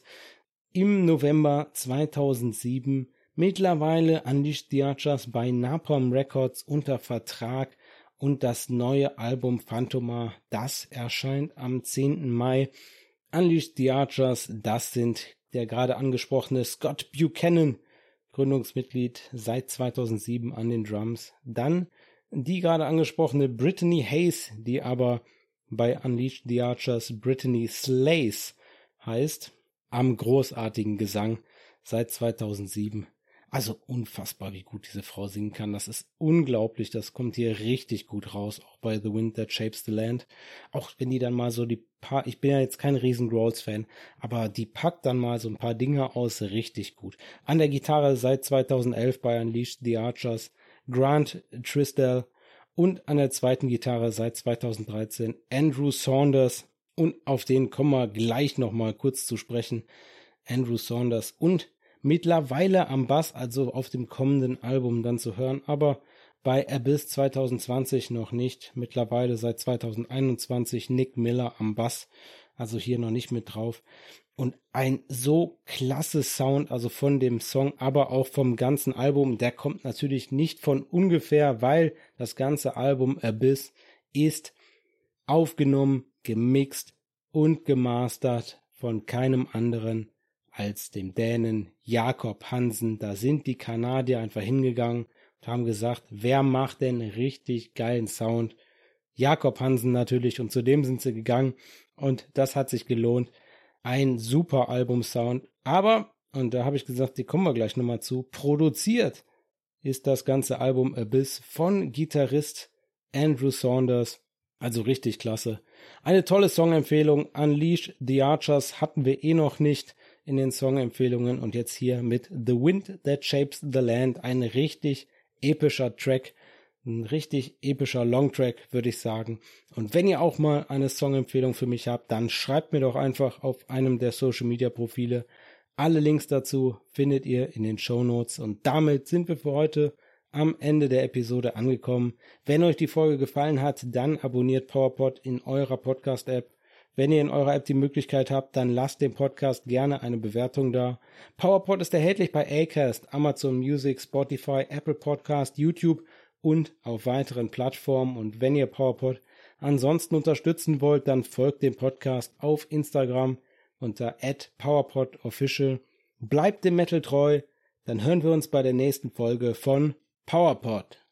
im November zweitausendsieben. Mittlerweile Unleash the Archers bei Napalm Records unter Vertrag und das neue Album Phantoma, das erscheint am zehnten Mai. Unleash the Archers, das sind der gerade angesprochene Scott Buchanan, Gründungsmitglied seit zweitausendsieben an den Drums. Dann die gerade angesprochene Brittany Hayes, die aber bei Unleash the Archers Brittany Slays heißt, am großartigen Gesang seit zweitausendsieben. Also unfassbar, wie gut diese Frau singen kann. Das ist unglaublich. Das kommt hier richtig gut raus, auch bei The Wind That Shapes the Land. Auch wenn die dann mal so die paar, ich bin ja jetzt kein riesen Growls-Fan, aber die packt dann mal so ein paar Dinge aus, richtig gut. An der Gitarre seit zweitausendelf bei Unleash the Archers Grant Trisdale und an der zweiten Gitarre seit zweitausenddreizehn Andrew Saunders. Und auf den kommen wir gleich nochmal kurz zu sprechen. Andrew Saunders und mittlerweile am Bass, also auf dem kommenden Album dann zu hören, aber bei Abyss zweitausendzwanzig noch nicht. Mittlerweile seit zweitausendeinundzwanzig Nick Miller am Bass, also hier noch nicht mit drauf. Und ein so klasse Sound, also von dem Song, aber auch vom ganzen Album, der kommt natürlich nicht von ungefähr, weil das ganze Album Abyss ist aufgenommen, gemixt und gemastert von keinem anderen als dem Dänen Jakob Hansen. Da sind die Kanadier einfach hingegangen und haben gesagt, wer macht denn richtig geilen Sound? Jakob Hansen natürlich, und zu dem sind sie gegangen und das hat sich gelohnt. Ein super Album-Sound, aber, und da habe ich gesagt, die kommen wir gleich nochmal zu, produziert ist das ganze Album Abyss von Gitarrist Andrew Saunders, also richtig klasse. Eine tolle Songempfehlung, Unleash the Archers hatten wir eh noch nicht in den Songempfehlungen und jetzt hier mit The Wind That Shapes the Land, ein richtig epischer Track, ein richtig epischer Longtrack, würde ich sagen. Und wenn ihr auch mal eine Songempfehlung für mich habt, dann schreibt mir doch einfach auf einem der Social Media Profile. Alle Links dazu findet ihr in den Shownotes und damit sind wir für heute am Ende der Episode angekommen. Wenn euch die Folge gefallen hat, dann abonniert PowerPod in eurer Podcast-App. Wenn ihr in eurer App die Möglichkeit habt, dann lasst dem Podcast gerne eine Bewertung da. PowerPod ist erhältlich bei Acast, Amazon Music, Spotify, Apple Podcast, YouTube und auf weiteren Plattformen. Und wenn ihr PowerPod ansonsten unterstützen wollt, dann folgt dem Podcast auf Instagram unter at PowerPodOfficial. Bleibt dem Metal treu, dann hören wir uns bei der nächsten Folge von PowerPod.